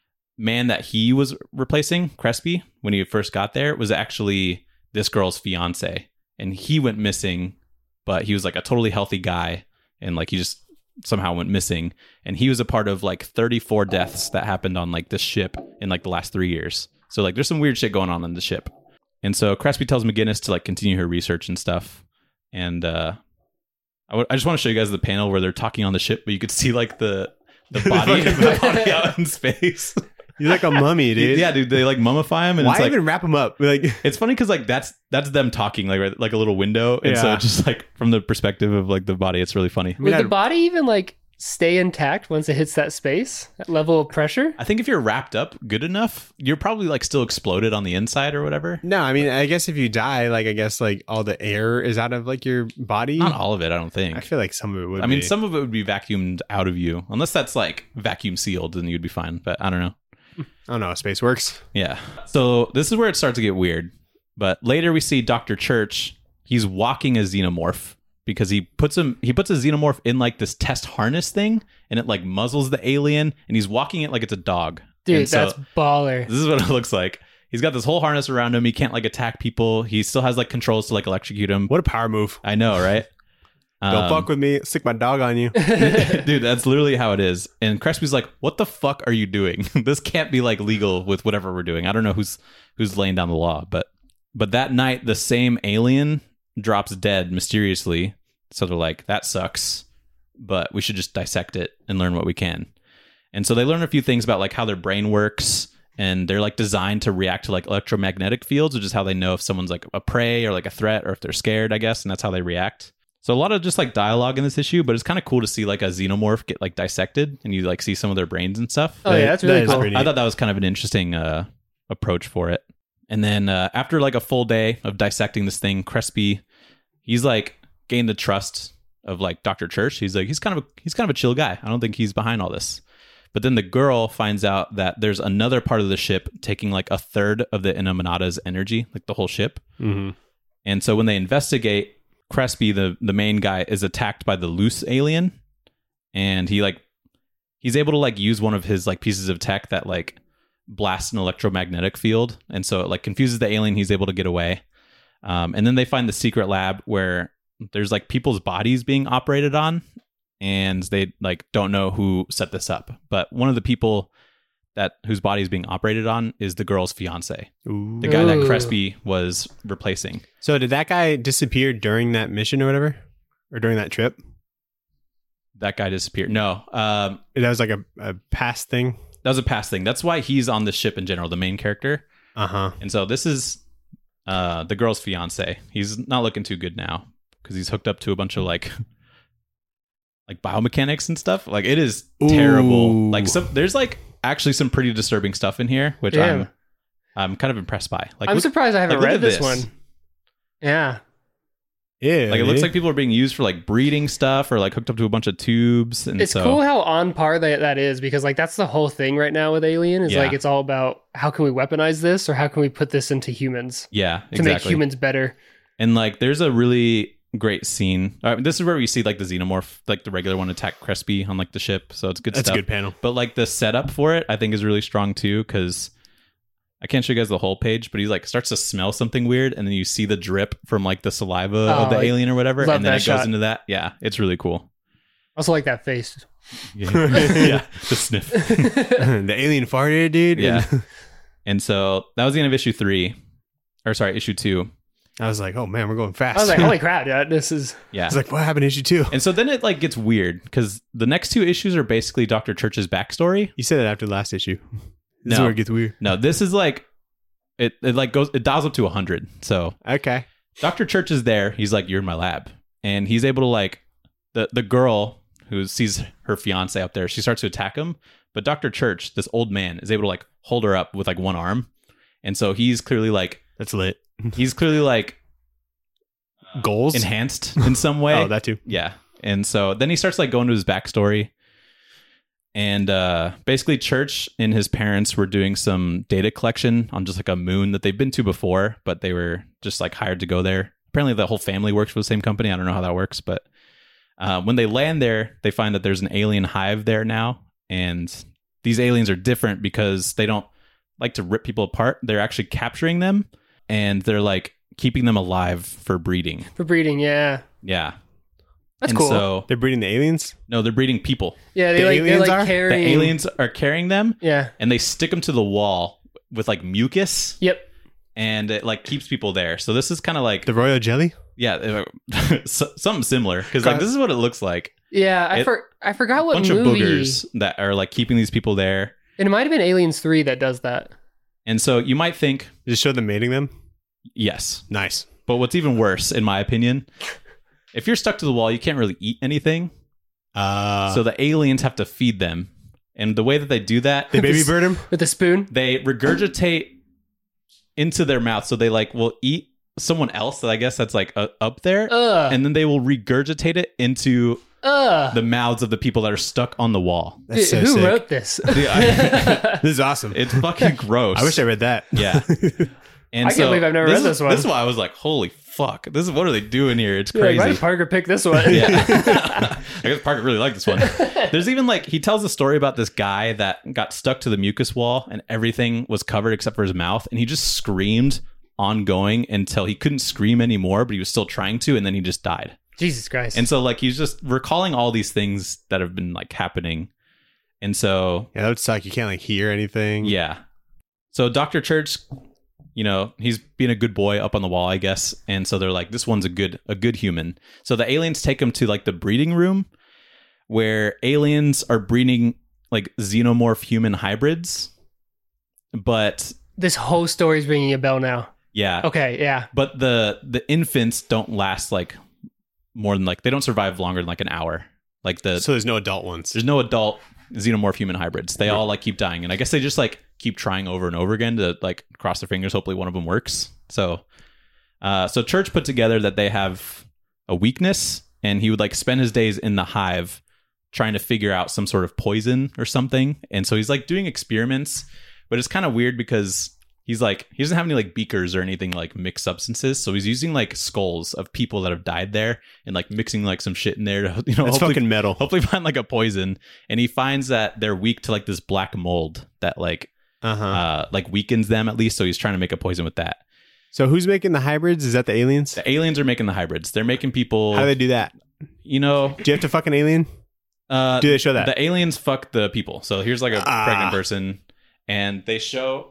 man that he was replacing, Crespi, when he first got there, was actually this girl's fiance. And he went missing, but he was like a totally healthy guy. And like he just somehow went missing. And he was a part of like thirty-four deaths that happened on like this ship in like the last three years. So like there's some weird shit going on on the ship. And so Crespi tells McGinnis to like continue her research and stuff. And uh, I, w- I just want to show you guys the panel where they're talking on the ship, but you could see like the the body, the body out in space. He's like a mummy, dude. Yeah, dude, they like mummify him, and Why it's like even wrap him up? Like, it's funny because like that's that's them talking like right- like a little window, and so Yeah. just like from the perspective of like the body, it's really funny. I mean, Would the I'd- body even like stay intact once it hits that space, that level of pressure? I think if you're wrapped up good enough, you're probably like still exploded on the inside or whatever. no, I mean, I guess if you die, like, I guess like all the air is out of like your body. Not all of it, I don't think. I feel like some of it would. I mean, be. some of it would be vacuumed out of you, unless that's like vacuum sealed, then you'd be fine. But I don't know. I don't know how space works. Yeah. So this is where it starts to get weird. But later we see Doctor Church. He's walking a xenomorph because he puts him he puts a xenomorph in like this test harness thing, and it like muzzles the alien, and he's walking it like it's a dog. Dude, And so that's baller. this is what it looks like. He's got this whole harness around him. He can't like attack people. He still has like controls to like electrocute him. What a power move! I know, right? Don't Um, fuck with me. Stick my dog on you. Dude, that's literally how it is. And Crespi's like, "What the fuck are you doing? This can't be like legal with whatever we're doing." I don't know who's who's laying down the law, but but that night the same alien drops dead mysteriously. So they're like, "That sucks, but we should just dissect it and learn what we can." And so they learn a few things about like how their brain works, and they're like designed to react to like electromagnetic fields, which is how they know if someone's like a prey or like a threat or if they're scared, I guess, and that's how they react. So a lot of just like dialogue in this issue, but it's kind of cool to see like a xenomorph get like dissected and you like see some of their brains and stuff. Oh yeah, that's really That is cool. pretty- I thought that was kind of an interesting uh, approach for it. And then uh, after like a full day of dissecting this thing, Crespi, he's like gained the trust of like Doctor Church. He's like he's kind of a, he's kind of a chill guy. I don't think he's behind all this. But then the girl finds out that there's another part of the ship taking like a third of the Innominata's energy, like the whole ship. Mm-hmm. And so when they investigate, Crespi, the, the main guy, is attacked by the loose alien, and he like he's able to like use one of his like pieces of tech that like blasts an electromagnetic field, and so it like confuses the alien. He's able to get away. Um, and then they find the secret lab where there's like people's bodies being operated on, and they like don't know who set this up. But one of the people that whose body is being operated on is the girl's fiance, Ooh. the guy that Ooh. Crespi was replacing. So did that guy disappear during that mission or whatever, or during that trip? That guy disappeared. No, um, That was like a, a past thing. that was a past thing. That's why he's on the ship in general, the main character. Uh huh. And so this is uh, the girl's fiance. He's not looking too good now because he's hooked up to a bunch of like like biomechanics and stuff. Like it is terrible. Ooh. Like some there's like actually some pretty disturbing stuff in here, which Damn. I'm I'm kind of impressed by. Like I'm look- surprised I haven't like, look read at this, this. one. Yeah. Yeah. like it looks dude. like people are being used for like breeding stuff or like hooked up to a bunch of tubes. And It's so cool how on par that, that is, because like that's the whole thing right now with Alien is Yeah. like it's all about how can we weaponize this or how can we put this into humans yeah, to exactly. make humans better. And like, there's a really great scene. Uh, this is where we see like the xenomorph, like the regular one, attack Crespi on like the ship. So it's good That's stuff. a good panel. But like the setup for it, I think is really strong too, because I can't show you guys the whole page, but he like starts to smell something weird, and then you see the drip from like the saliva Oh, of the I alien or whatever, love and then that it goes shot. into that. Yeah, it's really cool. Also like that face. Yeah, yeah, the sniff. The alien farted, dude. Yeah. And And so that was the end of issue three, or sorry, issue two. I was like, oh man, we're going fast. I was like, holy crap, dude, this is... Yeah. I was like, what happened to issue two? And so then it like gets weird because the next two issues are basically Doctor Church's backstory. You said it after the last issue. This is No. where it gets weird. No, this is like it. It like goes. It dials up to a hundred. So Okay. Doctor Church is there. He's like, you're in my lab, and he's able to like the the girl who sees her fiance up there. She starts to attack him, but Doctor Church, this old man, is able to like hold her up with like one arm, and so he's clearly like That's lit. he's clearly like Goals? enhanced in some way. Oh, that too. Yeah. And so then he starts like going to his backstory. And uh, basically, Church and his parents were doing some data collection on just like a moon that they've been to before, but they were just like hired to go there. Apparently, the whole family works for the same company. I don't know how that works, but uh, when they land there, they find that there's an alien hive there now. And these aliens are different because they don't like to rip people apart. They're actually capturing them and they're like keeping them alive for breeding. For breeding, yeah. Yeah. That's and cool. So, They're breeding the aliens? no, they're breeding people. yeah, they the like, they're aliens like are? The The carrying... aliens are carrying them Yeah. and they stick them to the wall with like mucus Yep. and it like keeps people there. So this is kind of like, The royal jelly? yeah, uh, so- something similar because like this is what it looks like. Yeah, I It- for, I forgot A what bunch movie... of boogers that are like keeping these people there. It might have been Aliens three that does that. And so you might think, Just show them mating them? yes. Nice. But what's even worse, in my opinion, if you're stuck to the wall, you can't really eat anything. Uh, So the aliens have to feed them. And the way that they do that, they baby bird him? With a spoon? they regurgitate into their mouth. So they like will eat someone else that I guess that's like uh, up there. Ugh. And then they will regurgitate it into Ugh. the mouths of the people that are stuck on the wall. That's so Who sick. wrote this? Yeah, This is awesome. it's fucking gross. I wish I read that. Yeah. And I can't believe I've never read is- this one. This is why I was like, holy fuck. This is what are they doing here? It's You're like, crazy. why did Parker pick this one? Yeah. I guess Parker really liked this one. There's even like, he tells a story about this guy that got stuck to the mucus wall and everything was covered except for his mouth. And he just screamed ongoing until he couldn't scream anymore, but he was still trying to. And then he just died. Jesus Christ. And so like, he's just recalling all these things that have been like happening. And so, Yeah, that would suck. You can't like hear anything. yeah. So Doctor Church, you know, he's being a good boy up on the wall, I guess. And so they're like, this one's a good a good human. So the aliens take him to like the breeding room where aliens are breeding like xenomorph human hybrids. But this whole story's ringing a bell now. yeah. Okay, yeah. But the the infants don't last like more than like they don't survive longer than like an hour. Like the So there's no adult ones. there's no adult xenomorph human hybrids. They all like keep dying. And I guess they just like keep trying over and over again to like cross their fingers. Hopefully one of them works. So, uh, so Church put together that they have a weakness and he would like spend his days in the hive trying to figure out some sort of poison or something. And so he's like doing experiments, but it's kind of weird because he's like, he doesn't have any like beakers or anything like mixed substances. So he's using like skulls of people that have died there and like mixing like some shit in there to, you know, That's hopefully, fucking metal. hopefully find like a poison. And he finds that they're weak to like this black mold that like, Uh-huh. uh, like weakens them at least. So he's trying to make a poison with that. So who's making the hybrids? Is that the aliens? The aliens are making the hybrids. They're making people, How do they do that? you know, Do you have to fuck an alien? uh, Do they show that? the aliens fuck the people. So here's like a Ah. pregnant person and they show,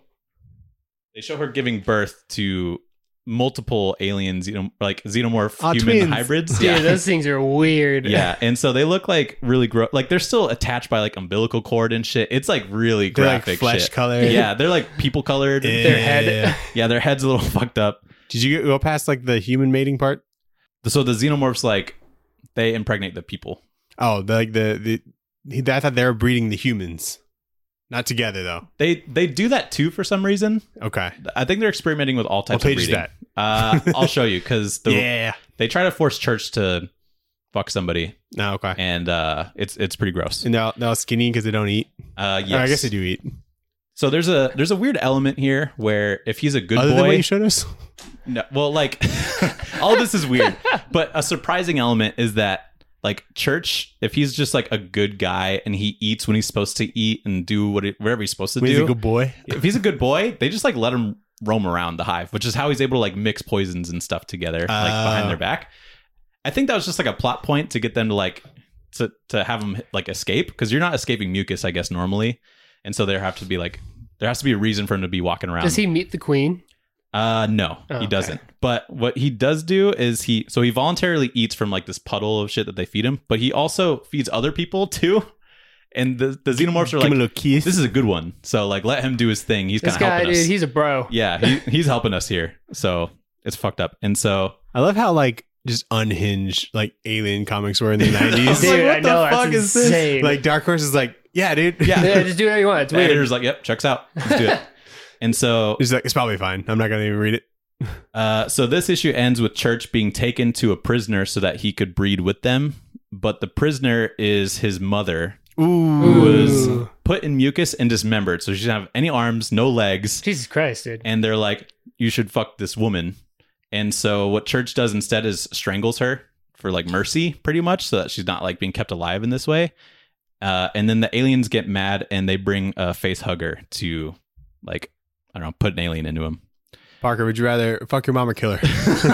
they show her giving birth to multiple aliens, you know, like xenomorph Ah, human twins. hybrids. Dude, Yeah. those things are weird. Yeah, and so they look like really gross. Like they're still attached by like umbilical cord and shit. It's like really They're like graphic flesh shit. color. Yeah, they're like people colored. Their head. Yeah. Yeah, their head's a little fucked up. Did you go past like the human mating part? So the xenomorphs like they impregnate the people. Oh, the, like the the I thought they were breeding the humans, not together though. They they do that too for some reason. Okay, I think they're experimenting with all what types of page is breeding. that? Uh, I'll show you because the Yeah. they try to force Church to fuck somebody, No, okay. and uh, it's it's pretty gross. And they're all, they're all skinny because they don't eat. Uh, Or yes. I guess they do eat. So there's a there's a weird element here where if he's a good Other than boy, what you showed us. no, well, like all of this is weird, but a surprising element is that like Church, if he's just like a good guy and he eats when he's supposed to eat and do what it, whatever he's supposed to When he's do, a good boy. if he's a good boy, they just like let him roam around the hive, which is how he's able to like mix poisons and stuff together, like Oh. behind their back. I think that was just like a plot point to get them to like to to have him like escape, because you're not escaping mucus, I guess, normally, and so there have to be like there has to be a reason for him to be walking around. Does he meet the queen? Uh, no, Oh, he okay. doesn't. But what he does do is he so he voluntarily eats from like this puddle of shit that they feed him, but he also feeds other people too. And the the xenomorphs are Give like, him a little kiss. this is a good one. So like, let him do his thing. He's kind This of guy, helping dude, us. he's a bro. Yeah, he, he's helping us here. So it's fucked up. And so I love how like just unhinged like alien comics were in the I nineties. was Dude, like, what I know, the that's fuck is this? insane. Like Dark Horse is like, yeah, dude. Yeah. Yeah, just do whatever you want. It's the weird. editor's like, yep, checks out. Let's do it. And so He's like, it's probably fine. I'm not gonna even read it. Uh, so this issue ends with Church being taken to a prisoner so that he could breed with them. But the prisoner is his mother, Ooh. who was Ooh. put in mucus and dismembered. So she doesn't have any arms, no legs. Jesus Christ, dude. And they're like, you should fuck this woman. And so what Church does instead is strangles her for like mercy, pretty much, so that she's not like being kept alive in this way. Uh, and then the aliens get mad and they bring a face hugger to like, I don't know, put an alien into him. Parker, would you rather fuck your mom or kill her?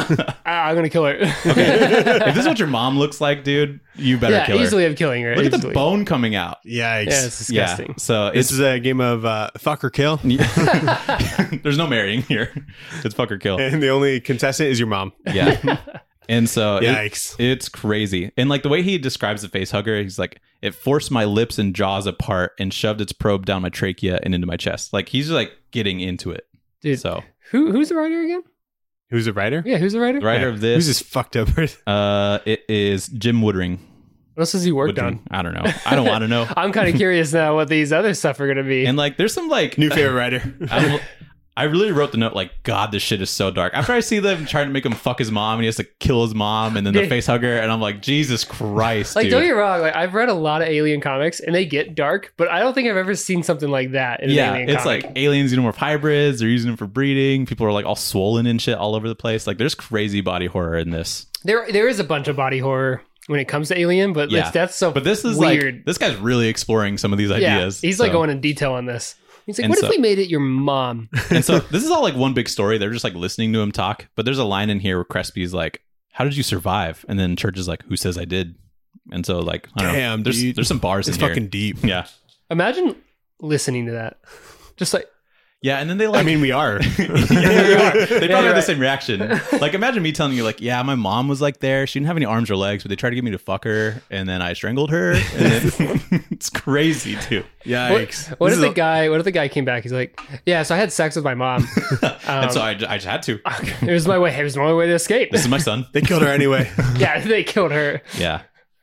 Ah, I'm gonna kill her. Okay. If this is what your mom looks like, dude, you better yeah, kill her. easily of killing her. Look at the easily. bone coming out. Yikes. Yeah, it's disgusting. Yeah. So This it's is a game of uh, fuck or kill. there's no marrying here. It's fuck or kill. And the only contestant is your mom. Yeah. And so it- Yikes. it's crazy. And like the way he describes the face hugger, he's like, it forced my lips and jaws apart and shoved its probe down my trachea and into my chest. Like he's like getting into it. Dude, So who who's the writer again? Who's the writer? Yeah, who's the writer? the writer Yeah. of this, Who's this fucked up person? uh, it is Jim Woodring. What else has he worked Woodring. on? I don't know. I don't want to know. I'm kind of curious now what these other stuff are gonna be. And like, there's some like New favorite writer. I, I really wrote the note like, God, this shit is so dark. After I see them trying to make him fuck his mom and he has to kill his mom and then the Yeah. face hugger, and I'm like, Jesus Christ, like, dude. don't get me wrong. Like, I've read a lot of Alien comics, and they get dark, but I don't think I've ever seen something like that in an yeah, Alien it's comic. like aliens xenomorph hybrids. They're using them for breeding. People are like all swollen and shit all over the place. Like, there's crazy body horror in this. there, there is a bunch of body horror when it comes to Alien, but Yeah. that's, that's so. But this is weird. like, this guy's really exploring some of these yeah, ideas. he's like so- going in detail on this. He's like, And what so- if we made it your mom? And so this is all like one big story. They're just like listening to him talk. But there's a line in here where Crespi's like, how did you survive? And then Church is like, who says I did? And so like, I don't know. Damn, There's, dude. there's some bars It's in here. fucking deep. Yeah. Imagine listening to that. Just like, Yeah. And then they like, I mean, we are. yeah, they probably you're have the right. same reaction. Like, imagine me telling you, like, yeah, my mom was like there. She didn't have any arms or legs, but they tried to get me to fuck her, and then I strangled her. And then, it's crazy, too. Yikes. what This if is the a- guy? What if the guy came back? He's like, yeah, so I had sex with my mom. Um, and so I, I just had to. it was my way. It was my only way to escape. This is my son. They killed her anyway. yeah, they killed her. Yeah.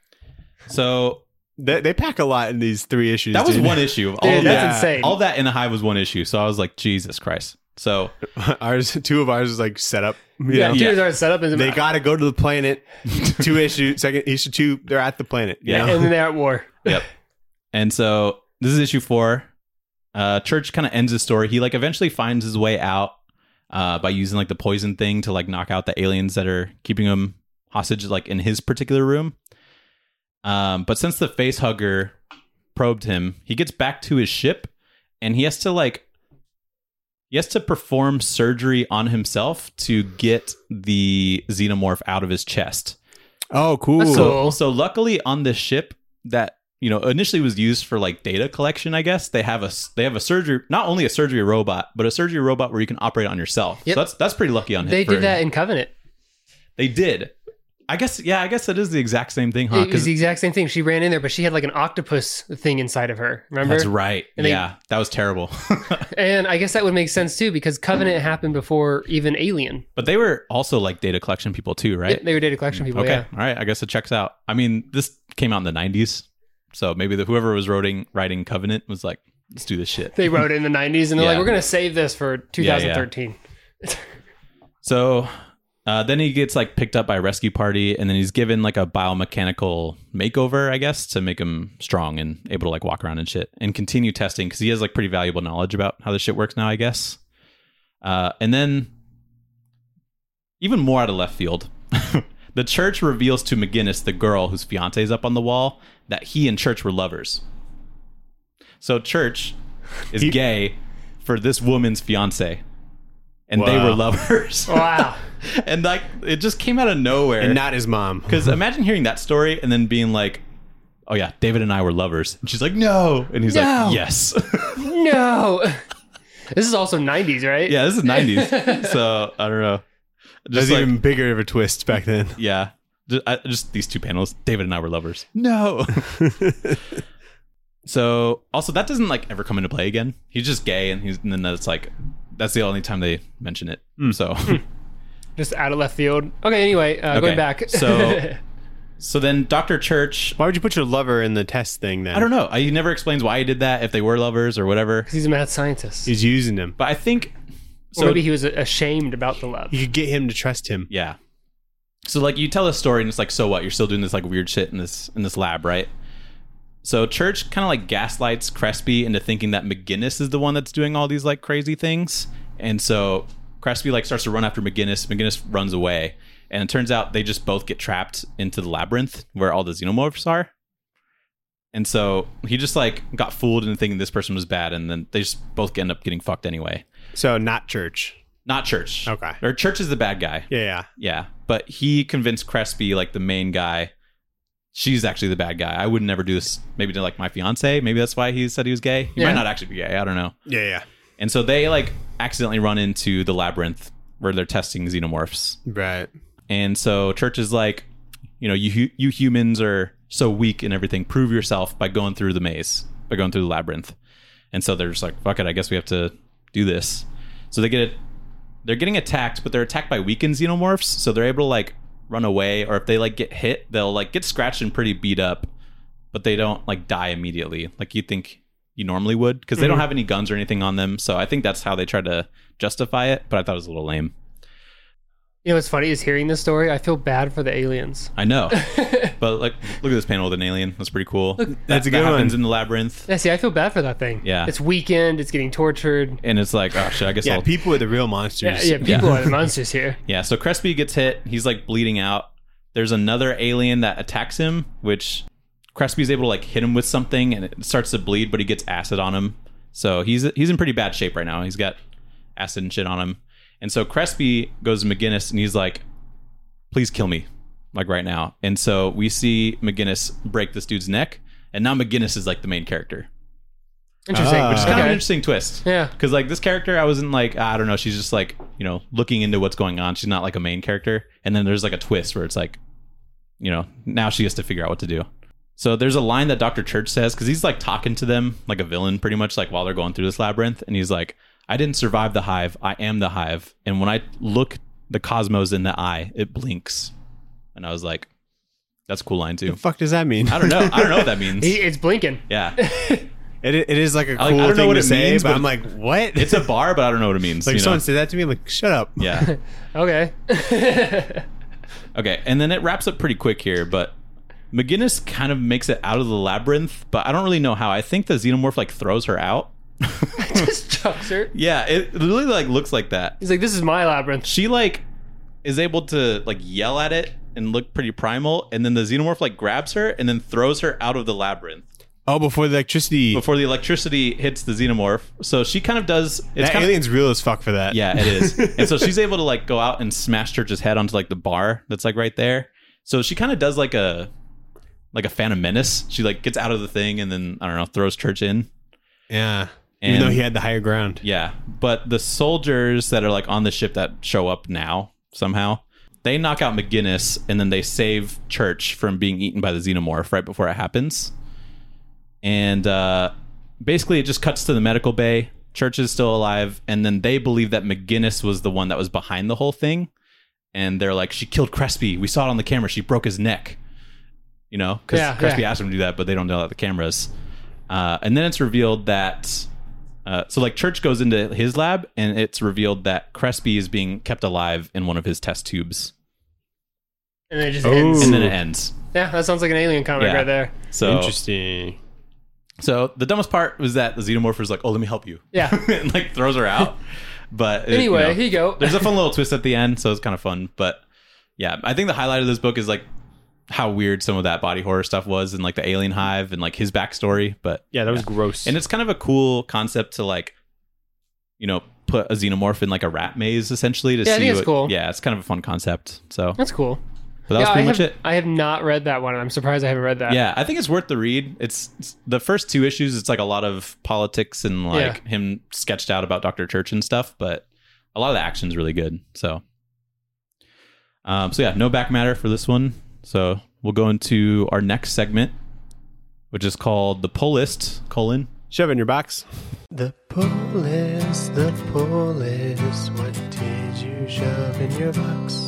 So they, they pack a lot in these three issues. that was dude. one issue. All Dude, of that's that, insane. all of that in the hive was one issue. So I was like, Jesus Christ. So Ours, two of ours is like set up. You Yeah, know? two Yeah. yeah. are set up as They got to go to the planet. two issue, second issue two, they're at the planet. you Yeah. know? and then they're at war. Yep. And so this is issue four. Uh, Church kind of ends the story. He like eventually finds his way out uh, by using like the poison thing to like knock out the aliens that are keeping him hostage, like in his particular room. Um, but since the face hugger probed him, he gets back to his ship and he has to like he has to perform surgery on himself to get the xenomorph out of his chest. Oh, cool. That's So, Cool. so luckily on this ship that you know initially was used for like data collection, I guess they have a they have a surgery, not only a surgery robot, but a surgery robot where you can operate on yourself. Yep. So that's that's pretty lucky on him. They for- did that in Covenant. They did. I guess yeah. I guess it is the exact same thing, huh? It was Because the exact same thing. She ran in there, but she had like an octopus thing inside of her. Remember? that's right. And they- yeah, that was terrible. And I guess that would make sense too, because Covenant happened before even Alien. But they were also like data collection people too, right? Yeah, they were data collection people. okay, Yeah. all right. I guess it checks out. I mean, this came out in the nineties, so maybe the, whoever was writing writing Covenant was like, let's do this shit. They wrote it in the nineties, and they're Yeah. like, "We're gonna save this for Yeah, yeah. twenty thirteen." So uh, then he gets like picked up by a rescue party, and then he's given like a biomechanical makeover, I guess, to make him strong and able to like walk around and shit, and continue testing because he has like pretty valuable knowledge about how this shit works now, I guess. Uh, and then, even more out of left field, the Church reveals to McGinnis, the girl whose fiance is up on the wall, that he and Church were lovers. So Church is He- gay for this woman's fiance, and they Wow. were lovers. Wow. And like it just came out of nowhere. and not his mom. Because imagine hearing that story and then being like, oh yeah, David and I were lovers. And she's like, no. And he's No. like, yes. No. This is also nineties, right? Yeah, this is nineties. So I don't know. That's Just like, even bigger of a twist back then. yeah. Just, I, just these two panels. David and I were lovers. No. So also that doesn't like ever come into play again. He's just gay, and he's and then that's like that's the only time they mention it. So Just out of left field. Okay, anyway, uh, Okay, going back. so- so then Doctor Church, Why would you put your lover in the test thing then? I don't know. He never explains why he did that, if they were lovers or whatever. He's a mad scientist. He's using him. But I think Or so. maybe he was ashamed about the love. You could get him to trust him. Yeah. So like you tell a story and it's like, so what? You're still doing this like weird shit in this in this lab, right? So Church kind of like gaslights Crespi into thinking that McGinnis is the one that's doing all these like crazy things. And so Crespi like starts to run after McGinnis. McGinnis runs away. And it turns out they just both get trapped into the labyrinth where all the xenomorphs are. And so he just like got fooled into thinking this person was bad, and then they just both end up getting fucked anyway. So not Church. Not Church. Okay. Or Church is the bad guy. Yeah, yeah. Yeah. But he convinced Crespi, like the main guy, she's actually the bad guy. I would never do this maybe to like my fiance. Maybe that's why he said he was gay. He Yeah. might not actually be gay. I don't know. Yeah, yeah. And so they like accidentally run into the labyrinth where they're testing xenomorphs. Right. And so Church is like, you know, you hu- you humans are so weak and everything. Prove yourself by going through the maze, by going through the labyrinth. And so they're just like, fuck it, I guess we have to do this. So they get it. They're getting attacked, but they're attacked by weakened xenomorphs. So they're able to like run away, or if they like get hit, they'll like get scratched and pretty beat up, but they don't like die immediately like you think you normally would, because they don't have any guns or anything on them. So I think that's how they try to justify it, but I thought it was a little lame. You know what's funny is hearing this story, I feel bad for the aliens. I know. But like, look at this panel with an alien. That's pretty cool. Look, That's that, a good that happens one. in the labyrinth. Yeah, see, I feel bad for that thing. Yeah. It's weakened, it's getting tortured. And it's like, oh shit, I guess Yeah, I'll... people are the real Yeah, monsters. yeah people are the monsters here. Yeah, so Crespi gets hit. He's like bleeding out. There's another alien that attacks him, which Crespi's able to like hit him with something, and it starts to bleed, but he gets acid on him. So he's he's in pretty bad shape right now. He's got acid and shit on him. And so Crespi goes to McGinnis, and he's like, please kill me, like right now. And so we see McGinnis break this dude's neck, and now McGinnis is like the main character. Interesting. Ah. Which is kind of an Okay. interesting twist. Yeah. Because like this character, I wasn't like, I don't know, she's just like, you know, looking into what's going on. She's not like a main character. And then there's like a twist where it's like, you know, now she has to figure out what to do. So there's a line that Doctor Church says, because he's like talking to them like a villain pretty much, like while they're going through this labyrinth. And he's like, I didn't survive the hive. I am the hive. And when I look the cosmos in the eye, it blinks. And I was like, that's a cool line too. The fuck does that mean? I don't know. I don't know what that means. He, it's blinking. Yeah. It, it is like a I- I cool don't know thing what to it say, means, but, but I'm like, what? It's a bar, but I don't know what it means. like you know? someone said that to me. I'm like, shut up. Yeah. Okay. Okay, and then it wraps up pretty quick here, but McGinnis kind of makes it out of the labyrinth, but I don't really know how. I think the xenomorph like throws her out. Just chucks her. Yeah, it literally like looks like that. He's like, this is my labyrinth. She like is able to like yell at it and look pretty primal, and then the xenomorph like grabs her and then throws her out of the labyrinth Oh, before the electricity. before the electricity hits the xenomorph. So she kind of does. It's that kind of, alien's real as fuck for that. yeah, it is. And so she's able to like go out and smash Church's head onto like the bar that's like right there. So she kind of does like a like a Phantom Menace. She like gets out of the thing and then I don't know, throws Church in. Yeah. And- Even though he had the higher ground. Yeah, but the soldiers that are like on the ship that show up now somehow, they knock out McGinnis and then they save Church from being eaten by the xenomorph right before it happens. And uh, basically, it just cuts to the medical bay. Church is still alive, and then they believe that McGinnis was the one that was behind the whole thing. And they're like, she killed Crespi. We saw it on the camera. She broke his neck. You know, because Yeah, Crespi yeah. asked him to do that, but they don't know that the cameras. Uh, and then it's revealed that. Uh, so like Church goes into his lab, and it's revealed that Crespi is being kept alive in one of his test tubes. And then it just Oh. ends. And then it ends. Yeah, that sounds like an alien comic Yeah. right there. So Interesting. So the dumbest part was that the xenomorph is like, "Oh, let me help you." Yeah. and like throws her out. But it- Anyway, you know, here you go. there's a fun little twist at the end, so it's kind of fun. But yeah, I think the highlight of this book is like how weird some of that body horror stuff was, and like the alien hive and like his backstory. But Yeah, that was gross. and it's kind of a cool concept to like, you know, put a xenomorph in like a rat maze essentially to Yeah, I see. think it's what, cool. Yeah, it's kind of a fun concept. So That's cool. But that was Yeah, pretty I much have, it. I have not read that one. I'm surprised I haven't read that. Yeah, I think it's worth the read. It's, it's the first two issues. It's like a lot of politics and like Yeah. him sketched out about Doctor Church and stuff. But a lot of the action's really good. So, um, so yeah, no back matter for this one. So we'll go into our next segment, which is called the pull list. Colon. Shove it in your box. The pull list, the pull list. What did you shove in your box?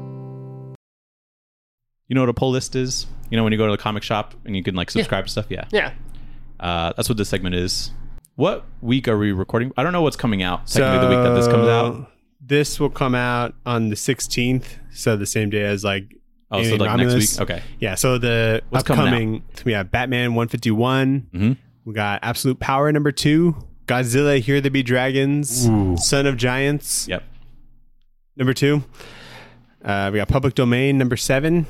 You know what a pull list is? You know when you go to the comic shop and you can like subscribe to stuff? Yeah. Yeah. Uh, that's what this segment is. What week are we recording? I don't know what's coming out. Technically, the week that this comes out. This will come out on the sixteenth, so the same day as like. Oh, so Alien like Romulus. next week? Okay. Yeah, so the What's coming upcoming, we have Batman one fifty-one. Mm-hmm. We got Absolute Power number two. Godzilla, Here There Be Dragons. Ooh. Son of Giants. Yep. Number two. Uh, we got Public Domain number seven.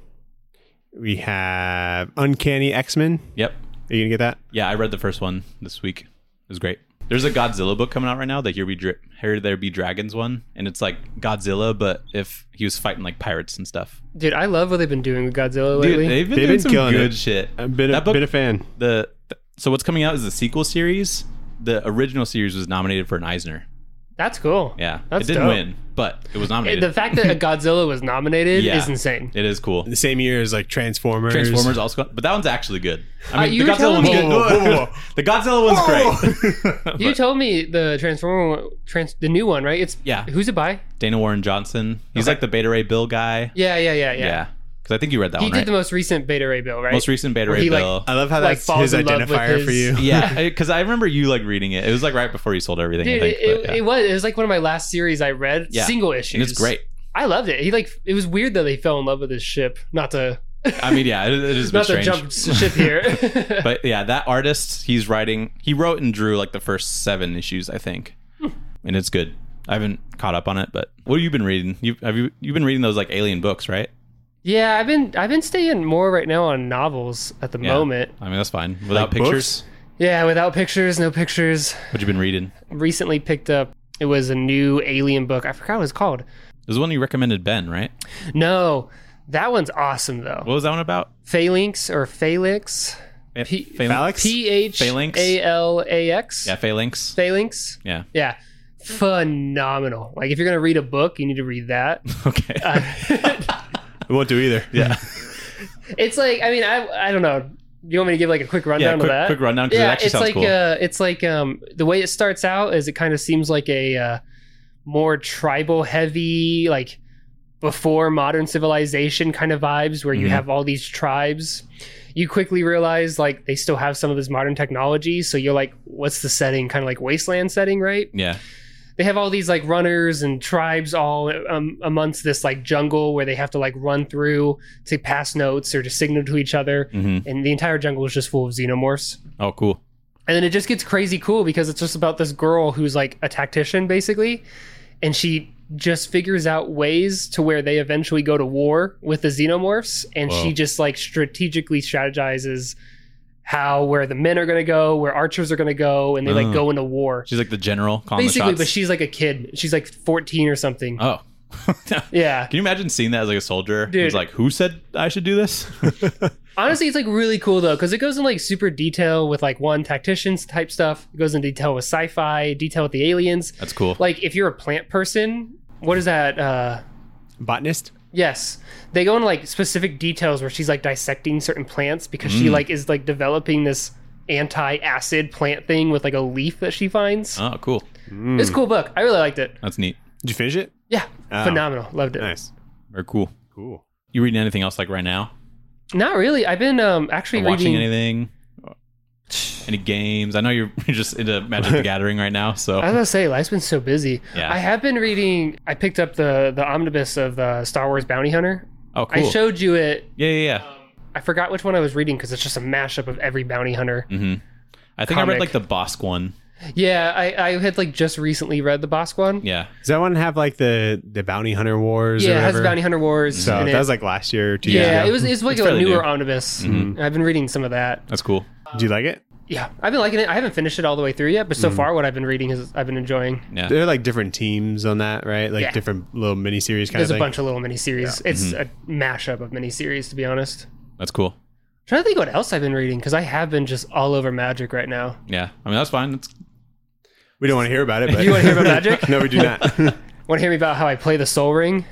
We have Uncanny X-Men. Yep. Are you gonna get that? Yeah, I read the first one this week. It was great. There's a Godzilla book coming out right now, the Here, Be Dra- Here There Be Dragons one, and it's like Godzilla, but if he was fighting like pirates and stuff. Dude, I love what they've been doing with Godzilla Dude, lately. they've been They've doing been some killing good it. shit. I've been a, That book- been a fan. The, the so what's coming out is the sequel series. The original series was nominated for an Eisner. That's cool. Yeah, That's it didn't dope. win, but it was It- nominated. the fact that a Godzilla was nominated Yeah. is insane. It is cool. The same year as like Transformers. Transformers also, but that one's actually good. I Uh, mean, you the were Godzilla telling one's me- good. Whoa, whoa, whoa, whoa. The Godzilla one's great. You But told me the Transformer, one- trans, the new one, right? It's Yeah. Who's it by? Dana Warren Johnson. He's Okay. like the Beta Ray Bill guy. Yeah, yeah, yeah, yeah. Yeah, because I think you read that He one, did right? the most recent Beta Ray Bill, right? Most recent Beta Where Ray he, like, Bill. I love how Like, that's falls his in love with identifier for his- you. Yeah, because I remember you like reading it. It was like right before you sold everything. Dude, I think, it, but, it, yeah. it was. It was like one of my last series I read. Yeah. Single issues. And it's great. I loved it. He like. It was weird that they fell in love with his ship. Not to. I mean, yeah, it, it is a bit not to strange. jump ship here. But yeah, that artist, he's writing. He wrote and drew like the first seven issues, I think, and it's good. I haven't caught up on it, but what have you been reading? You have you you've been reading those like alien books, right? Yeah, I've been I've been staying more right now on novels at the Yeah. moment. I mean, that's fine. Without Like pictures, books? Yeah, without pictures, no pictures. what you been reading? Recently picked up. It was a new alien book. I forgot what it's called. There's one you recommended, Ben, right? No, that one's awesome though. What was that one about? Phalanx or Phalanx. P- Phalanx? P H Phalanx? A L A X. Yeah, Phalanx. Phalanx. Yeah. Yeah. Phenomenal. Like if you're gonna read a book, you need to read that. Okay. Uh, We won't do either. yeah. it's like I mean I I don't know. You want me to give like a quick rundown Yeah, quick- of that? quick rundown, 'cause it yeah, actually it's sounds like cool. uh, it's like um the way it starts out is it kind of seems like a uh, more tribal heavy like before modern civilization kind of vibes where you Mhm. have all these tribes. You quickly realize like they still have some of this modern technology, so you're like, what's the setting? Kind of like wasteland setting, right? Yeah. They have all these like runners and tribes all um, amongst this like jungle where they have to like run through to pass notes or to signal to each other, hmm and the entire jungle is just full of xenomorphs. Oh, cool. And then it just gets crazy cool because it's just about this girl who's like a tactician basically, and she just figures out ways to where they eventually go to war with the xenomorphs, and Whoa. she just like strategically strategizes how where the men are going to go, where archers are going to go, and they like Oh. go into war. She's like the general calling Basically, the but shots. she's like a kid. She's like fourteen or something. Oh. Can Yeah. you imagine seeing that as like a soldier? Dude. Who's like, who said I should do this? Honestly, it's like really cool though, because it goes in like super detail with like one tacticians type stuff. It goes in detail with sci-fi, detail with the aliens. That's cool. Like if you're a plant person, what is that? Uh, Botanist. yes, they go into like specific details where she's like dissecting certain plants because she Mm. like is like developing this anti-acid plant thing with like a leaf that she finds. Oh, cool. It's a cool book. I really liked it. That's neat. Did you finish it? Yeah, Oh. phenomenal. Loved it. Nice. Very cool. Cool. You reading anything else like right now? Not really. I've been um actually Or watching reading. anything? Any games? I know you're you're just into Magic the Gathering right now, so I was gonna say life's been so busy. Yeah. I have been reading. I picked up the the omnibus of the Star Wars Bounty Hunter. oh, cool. I showed you it. yeah, yeah, yeah. I forgot which one I was reading because it's just a mashup of every bounty hunter. hmm I think I read Comic. like the Bosk one. Yeah, I, I had like just recently read the Bosk one. Yeah. Does that one have like the the bounty hunter wars? Yeah, or it has whatever? Bounty Hunter Wars. So in that it. was like last year or two years yeah, ago. it was. It's like It's a fairly newer new. omnibus. Mhm. I've been reading some of that. That's cool. Do you like it? Yeah, I've been liking it. I haven't finished it all the way through yet, but so far what I've been reading is I've been enjoying. Yeah. There are like different teams on that, right? Like Yeah. different little mini series kind There's of a thing. bunch of little miniseries. It's a mashup of miniseries, to be honest. That's cool. I'm trying to think what else I've been reading because I have been just all over Magic right now. Yeah. I mean, that's fine. It's, We don't want to hear about it, but You want to hear about Magic? no, we do not. Want to hear me about how I play the Soul Ring?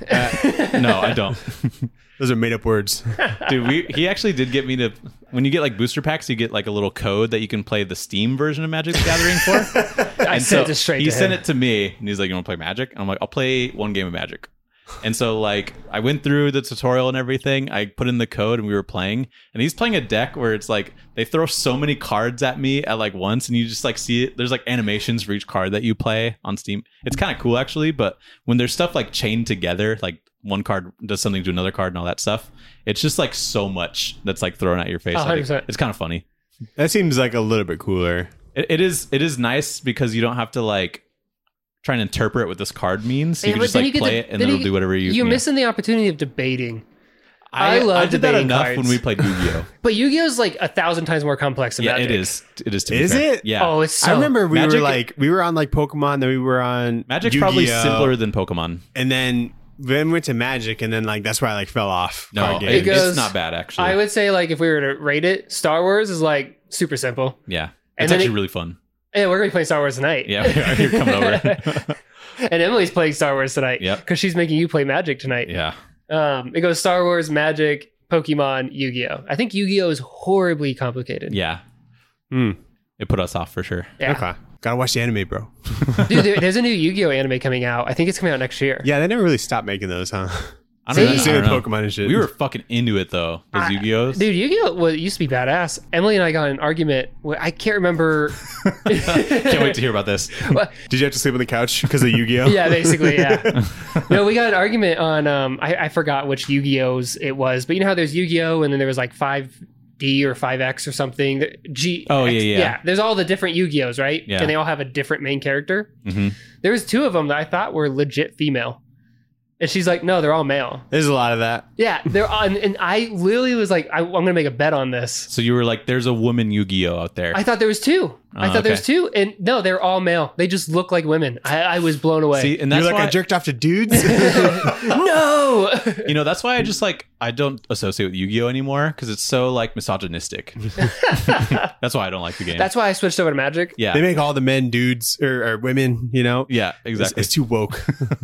no, I don't. Those are made up words. Dude, we, he actually did get me to. When you get like booster packs, you get like a little code that you can play the Steam version of Magic the Gathering for. I And sent so it straight he to sent him. it to me, and he's like, "You want to play Magic?" And I'm like, "I'll play one game of Magic." And so like I went through the tutorial and everything. I put in the code and we were playing. And he's playing a deck where it's like they throw so many cards at me at like once, and you just like see it. There's like animations for each card that you play on Steam. It's kind of cool actually, but when there's stuff like chained together, like one card does something to another card and all that stuff, it's just like so much that's like thrown at your face. one hundred Like, percent. it's kind of funny. That seems like a little bit cooler. It, it is it is nice because you don't have to like try and interpret what this card means. You Yeah, can but just then like you get play to- it and then then you it'll do whatever you. You're yeah. missing the opportunity of debating. I, I love I did that debating enough cards. when we played Yu-Gi-Oh. But Yu-Gi-Oh is like a thousand times more complex than yeah, Magic. it is. It is. To be Is fair. it? Yeah. Oh, it's so. I remember we Magic- were like we were on like Pokemon, then we were on Magic's probably Yu-Gi-Oh, simpler than Pokemon. and then then went to Magic, and then like that's where I like fell off. No, card it, games. It goes- it's not bad actually. I would say like if we were to rate it, Star Wars is like super simple. yeah, And it's then actually it- really fun. Yeah, we're gonna be playing Star Wars tonight. Yeah, you're coming over. And Emily's playing Star Wars tonight. Yep. Because she's making you play Magic tonight. Yeah, Um, it goes Star Wars, Magic, Pokemon, Yu-Gi-Oh. I think Yu-Gi-Oh is horribly complicated. yeah. Hmm. It put us off for sure. Yeah. Okay, gotta watch the anime, bro. Dude, there, there's a new Yu-Gi-Oh anime coming out. I think it's coming out next year. Yeah, they never really stopped making those, huh? I don't know. See? I Same don't with know. Pokemon and shit. We were fucking into it though. Those I- Yu-Gi-Ohs. Dude, Yu-Gi-Oh well, it used to be badass. Emily and I got in an argument. Where I can't remember. Can't wait to hear about this. Did you have to sleep on the couch because of Yu-Gi-Oh? Yeah, basically, yeah. No, we got an argument on. Um, I, I forgot which Yu-Gi-Ohs it was, but you know how there's Yu-Gi-Oh, and then there was like five D or five X or something. G. Oh, yeah, yeah. Yeah, there's all the different Yu-Gi-Ohs, right? Yeah. And they all have a different main character. Mhm. There was two of them that I thought were legit female, and she's like, "No, they're all male." There's a lot of that. Yeah, they're on, and I literally was like, I, "I'm gonna make a bet on this." So you were like, "There's a woman Yu-Gi-Oh out there." I thought there was two. I Oh, thought there was okay. two, and no, they're all male. They just look like women. I, I was blown away. See, and that's You're like why, I jerked off to dudes. no. you know, that's why I just like I don't associate with Yu-Gi-Oh anymore because it's so like misogynistic. That's why I don't like the game. That's why I switched over to Magic. yeah, They make all the men dudes or, or women. You know, yeah, it's, exactly. it's too woke.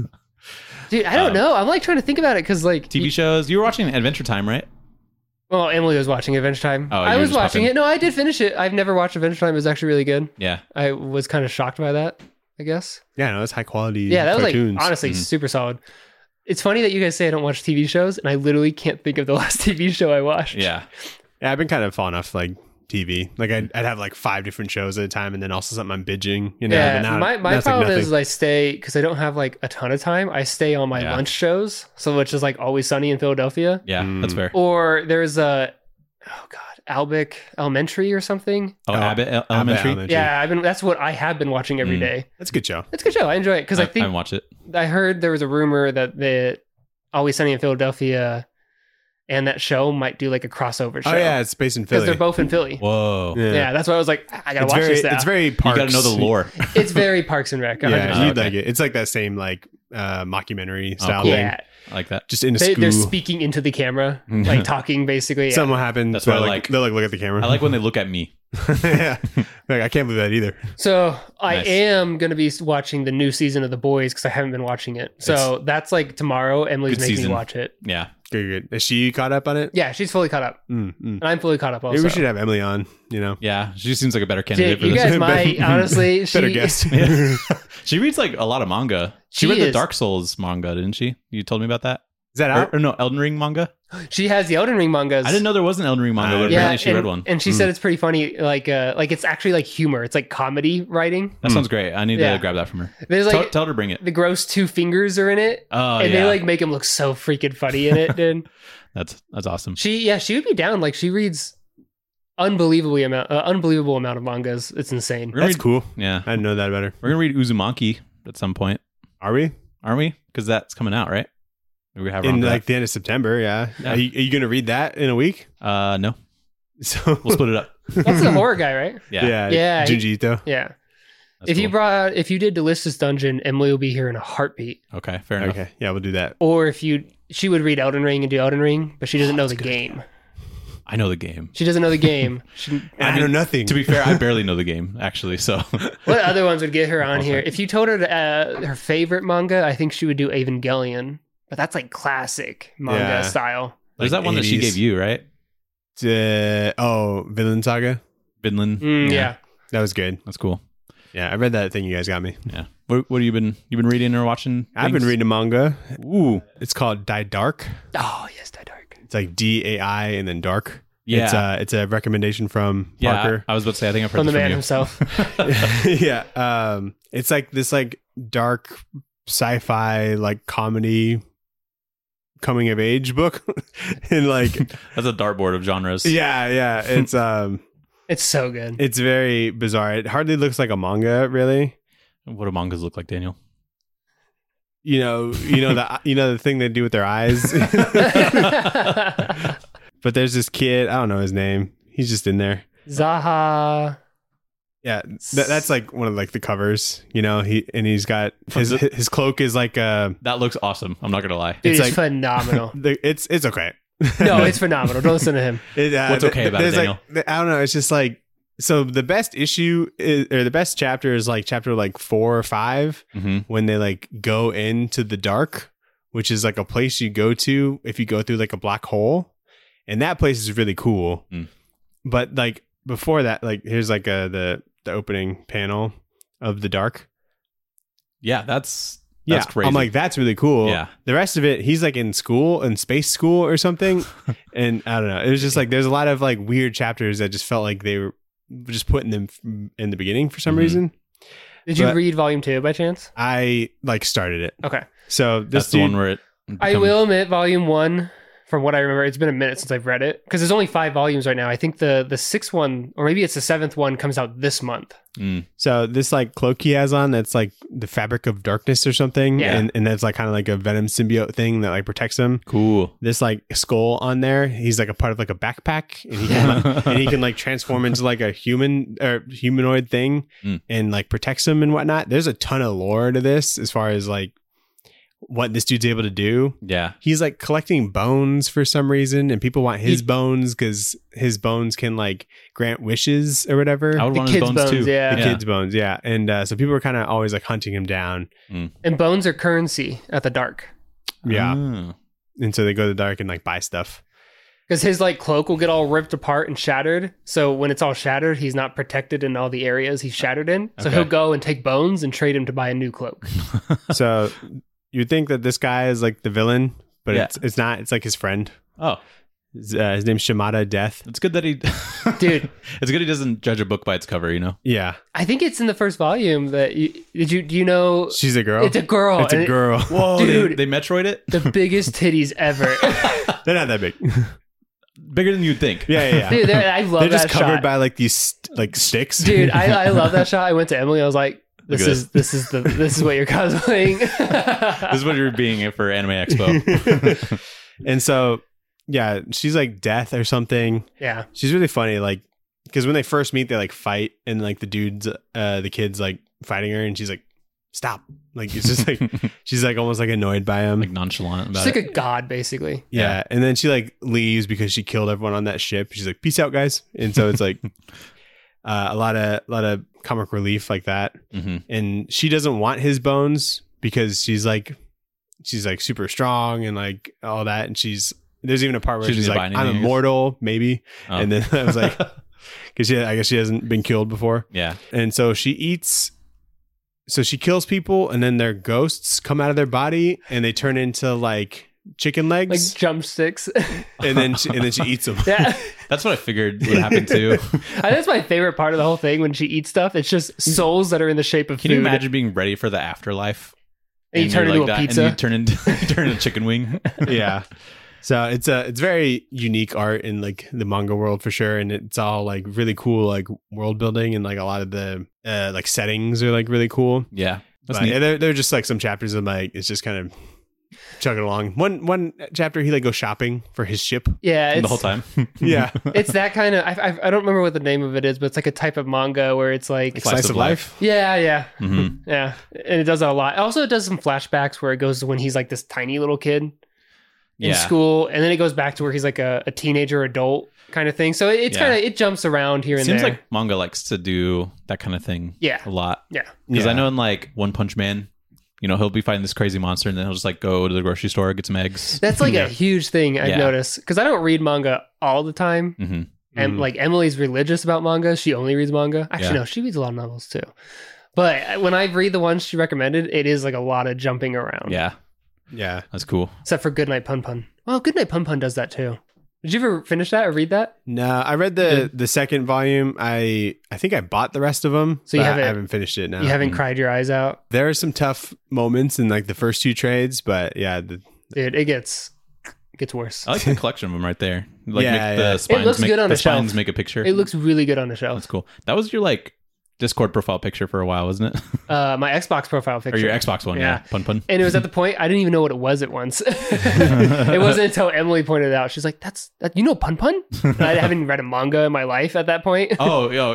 Dude, I don't Um, know. I'm like trying to think about it because like T V shows. You were watching Adventure Time, right? Well, Emily was watching Adventure Time. Oh, you I were was just watching popping- it. No, I did finish it. I've never watched Adventure Time. It was actually really good. Yeah, I was kind of shocked by that, I guess. Yeah, no, it's high quality. Yeah, that was cartoons. like honestly Mhm. super solid. It's funny that you guys say I don't watch T V shows, and I literally can't think of the last T V show I watched. yeah. Yeah, I've been kind of falling off like T V. Like I'd, I'd have like five different shows at a time, and then also something I'm binging. You know, but Yeah, now, my, my now it's like problem nothing. is I stay because I don't have like a ton of time. I stay on my Yeah. lunch shows, so which is like Always Sunny in Philadelphia, Yeah, Mm. that's fair. or there's a oh god Albic Elementary or something. Oh, Oh, Abbott El- Elementary. Elementary. Yeah, I've been. That's what I have been watching every Mm. day. That's a good show. It's a good show. I enjoy it because I, I, think I watched it. I heard there was a rumor that the Always Sunny in Philadelphia and that show might do like a crossover show. Oh yeah, it's based in because Philly. they're both in Philly. Whoa, Yeah, Yeah, that's why I was like, I gotta it's watch very, this now. it's very Parks. you got to know the lore. It's very Parks and Rec. one hundred Yeah, percent. Oh, you'd okay. like it. It's like that same like uh, mockumentary style cool. thing. Yeah, I like that. Just in a they, school. they're speaking into the camera, like talking basically. Yeah. Something will happen. That's so what I like, like. They'll like look at the camera. I like when they look at me. yeah, like I can't believe that either. So I Nice. am going to be watching the new season of The Boys because I haven't been watching it. So that's like tomorrow. Emily's Good making season. me watch it. Yeah, Good, good. Is she caught up on it? Yeah, she's fully caught up, Mm, mm. and I'm fully caught up also. Maybe we should have Emily on. You know, yeah. She seems like a better candidate Dude, for you this. guys might honestly. better she, guess. Yeah. She reads like a lot of manga. She, She read the is. Dark Souls manga, didn't she? You told me about that. Is that Or, out? or no, Elden Ring manga. She has the Elden Ring mangas. I didn't know there was an Elden Ring manga, Uh, but Yeah, apparently she and, read one. and she said it's pretty funny. Like, uh, like it's actually like humor. It's like comedy writing. That sounds great. I need Yeah. to grab that from her. There's tell, like tell her to bring it. the gross two fingers are in it, Oh and yeah, they like make him look so freaking funny in it, dude. that's that's awesome. She, yeah, she would be down. Like she reads unbelievably amount, uh, unbelievable amount of mangas. It's insane. We're gonna That's read, cool. Yeah, I didn't know that better. we're gonna read Uzumaki at some point, Are we aren't we? Because that's coming out, right? We have in around like the end of September? Yeah. Yeah. Are you, are you going to read that in a week? that. Uh, no, So we'll split it up. That's the horror guy, right? Yeah. yeah, Yeah, he- Junji Ito. Yeah. That's if you cool. brought, if you did Delicious Dungeon, Emily will be here in a heartbeat. Okay, fair enough. Okay, yeah, we'll do that. Or if you, she would read Elden Ring and do Elden Ring, but she doesn't know the game. I know the game. She doesn't know the game. She, I, know nothing. To be fair, I barely know the game actually. So what other ones would get her on Okay. here? If you told her to, uh, her favorite manga, I think she would do Evangelion. But that's like classic manga Yeah. style. there's Like that one that she eighties. gave you, right? Uh, oh, Villain Saga. Vinland. Mm, yeah. That was good. That's cool. Yeah, I read that thing you guys got me. Yeah. What, what have you been? You been reading or watching? I've been things? reading a manga. Ooh. It's called Die Dark. Oh yes, Die Dark. It's like D A I and then dark. Yeah. It's uh it's a recommendation from Yeah. Parker. I, I was about to say. I think I've heard From the this man from you. himself. yeah. Um it's like this like dark sci-fi like comedy coming of age book. And like That's a dartboard of genres. yeah, yeah. It's um It's so good. it's very bizarre. It hardly looks like a manga, really. What do mangas look like, Daniel? You know, you know the you know the thing they do with their eyes. But there's this kid, I don't know his name. He's just in there. Zaha. Yeah, th- that's like one of like the covers, you know. He and he's got his From his cloak is like uh That looks awesome. I'm not gonna lie. Dude, It's it's, like- phenomenal. the, it's it's okay. No, it's phenomenal. Don't listen to him. It, uh, What's okay about it, there's, like, Daniel? I don't know. It's just like so. The best issue is, or the best chapter is like chapter like four or five Mm-hmm. when they like go into the dark, which is like a place you go to if you go through like a black hole, and that place is really cool. Mm. But like before that, like here's like a the the opening panel of the dark. Yeah, that's Yeah, that's crazy. I'm like, that's really cool. Yeah. The rest of it, he's like in school, in space school or something. And I don't know. It was just like, there's a lot of like weird chapters that just felt like they were just putting them in the beginning for some Mhm. reason. Did you But- read volume two by chance? I like started it. Okay. So this that's the dude, one where it. I become- will admit, volume one, from what I remember, it's been a minute since I've read it because there's only five volumes right now. I think the the sixth one, or maybe it's the seventh one, comes out this month. Mm. so this like cloak he has on, that's like the fabric of darkness or something. Yeah. And, and that's like kind of like a venom symbiote thing that like protects him. Cool. This like skull on there, he's like a part of like a backpack, and he can like, and he can like transform into like a human or humanoid thing Mm. and like protects him and whatnot. There's a ton of lore to this as far as like what this dude's able to do. Yeah. He's like collecting bones for some reason, and people want his He- bones because his bones can like grant wishes or whatever. I would The want his kid's bones, bones, too. yeah. the yeah. kid's bones, yeah. And uh, so people were kind of always like hunting him down. And bones are currency at the dark Yeah. Ah. And so they go to the dark and like buy stuff. because his like cloak will get all ripped apart and shattered. So when it's all shattered, he's not protected in all the areas he's shattered in. So Okay. he'll go and take bones and trade him to buy a new cloak. So you'd think that this guy is like the villain, but Yeah. it's it's not. It's like his friend. Oh, His, uh, his name's Shimada Death. it's good that he. Dude, It's good he doesn't judge a book by its cover. You know. Yeah, I think it's in the first volume that you did you do you know she's a girl. it's a girl. It's and a it- girl. Whoa, Dude. They, they Metroid it the biggest titties ever. They're not that big. bigger than you'd think. Yeah, yeah, yeah. Dude, they're- I love They're that just covered shot. by like these st- like sticks. Dude, I, I love that shot. I went to Emily. I was like, "This Look at is this is the this is what you're cosplaying." This is what you're being for Anime Expo. And so yeah, she's like Death or something. Yeah, She's really funny, like because when they first meet, they like fight, and like the dudes, uh, the kids like fighting her, and she's like, "Stop!" Like it's just like she's like almost like annoyed by him. Like nonchalant about she's like it. a god, basically. Yeah. And then she like leaves because she killed everyone on that ship. She's like, "Peace out, guys." And so it's like uh, a lot of a lot of comic relief like that. Mhm. And she doesn't want his bones because she's like she's like super strong and like all that. And she's there's even a part where She she's doesn't like, buy "I'm anything, I guess." immortal, maybe." Oh. And then I was like, because she I guess she hasn't been killed before. yeah. And so she eats. So she kills people, and then their ghosts come out of their body, and they turn into like chicken Like legs, drumsticks. and then she, and then she eats them. Yeah, That's what I figured would happen too. I think that's my favorite part of the whole thing when she eats stuff. It's just souls that are in the shape of Can food. you imagine being ready for the afterlife? And you turn you're into a that, pizza. And you turn into you turn into chicken wing. Yeah. So it's a it's very unique art in like the manga world for sure, and it's all like really cool like world building, and like a lot of the uh, like settings are like really cool. Yeah. That's But neat. yeah, they're they're just like some chapters of like it's just kind of chugging along. One one chapter, he like goes shopping for his ship. Yeah, it's, the whole time. Yeah, it's that kind of. I, I I don't remember what the name of it is, but it's like a type of manga where it's like. slice of life. Yeah, yeah, hmm yeah, and it does that a lot. Also, it does some flashbacks where it goes to when he's like this tiny little kid in Yeah. school, and then it goes back to where he's like a, a teenager adult kind of thing. So it, it's Yeah. kind of it jumps around here and Seems there. like manga likes to do that kind of thing. Yeah. a lot. Yeah. Because Yeah. I know in like One Punch Man, you know, he'll be fighting this crazy monster, and then he'll just like go to the grocery store, get some eggs. That's like Yeah. a huge thing I've Yeah. noticed because I don't read manga all the time. hmm And Mm. like Emily's religious about manga. She only reads manga. Actually, Yeah. no, she reads a lot of novels too. But when I read the ones she recommended, it is like a lot of jumping around. Yeah, Yeah. that's cool. Except for Goodnight Pun Pun. Well, Goodnight Pun Pun does that too. Did you ever finish that or read that? No, I read the the second volume. I I think I bought the rest of them. So you but haven't- I haven't finished it now. You haven't Mm. cried your eyes out? There are some tough moments in like the first two trades, but yeah, the, Dude, it gets it gets worse. I like the collection of them right there. Like Yeah, make yeah. the It spines looks make, good on the a shelf. spines make a picture. It looks really good on the shelf. That's cool. That was your like Discord profile picture for a while, wasn't it? Uh, my Xbox profile picture. Or your Xbox one? Yeah, Yeah. pun pun. And it was at the point I didn't even know what it was at once. It wasn't until Emily pointed it out. She's like, "That's that, you know Pun Pun." And I haven't read a manga in my life at that point. Oh, yo,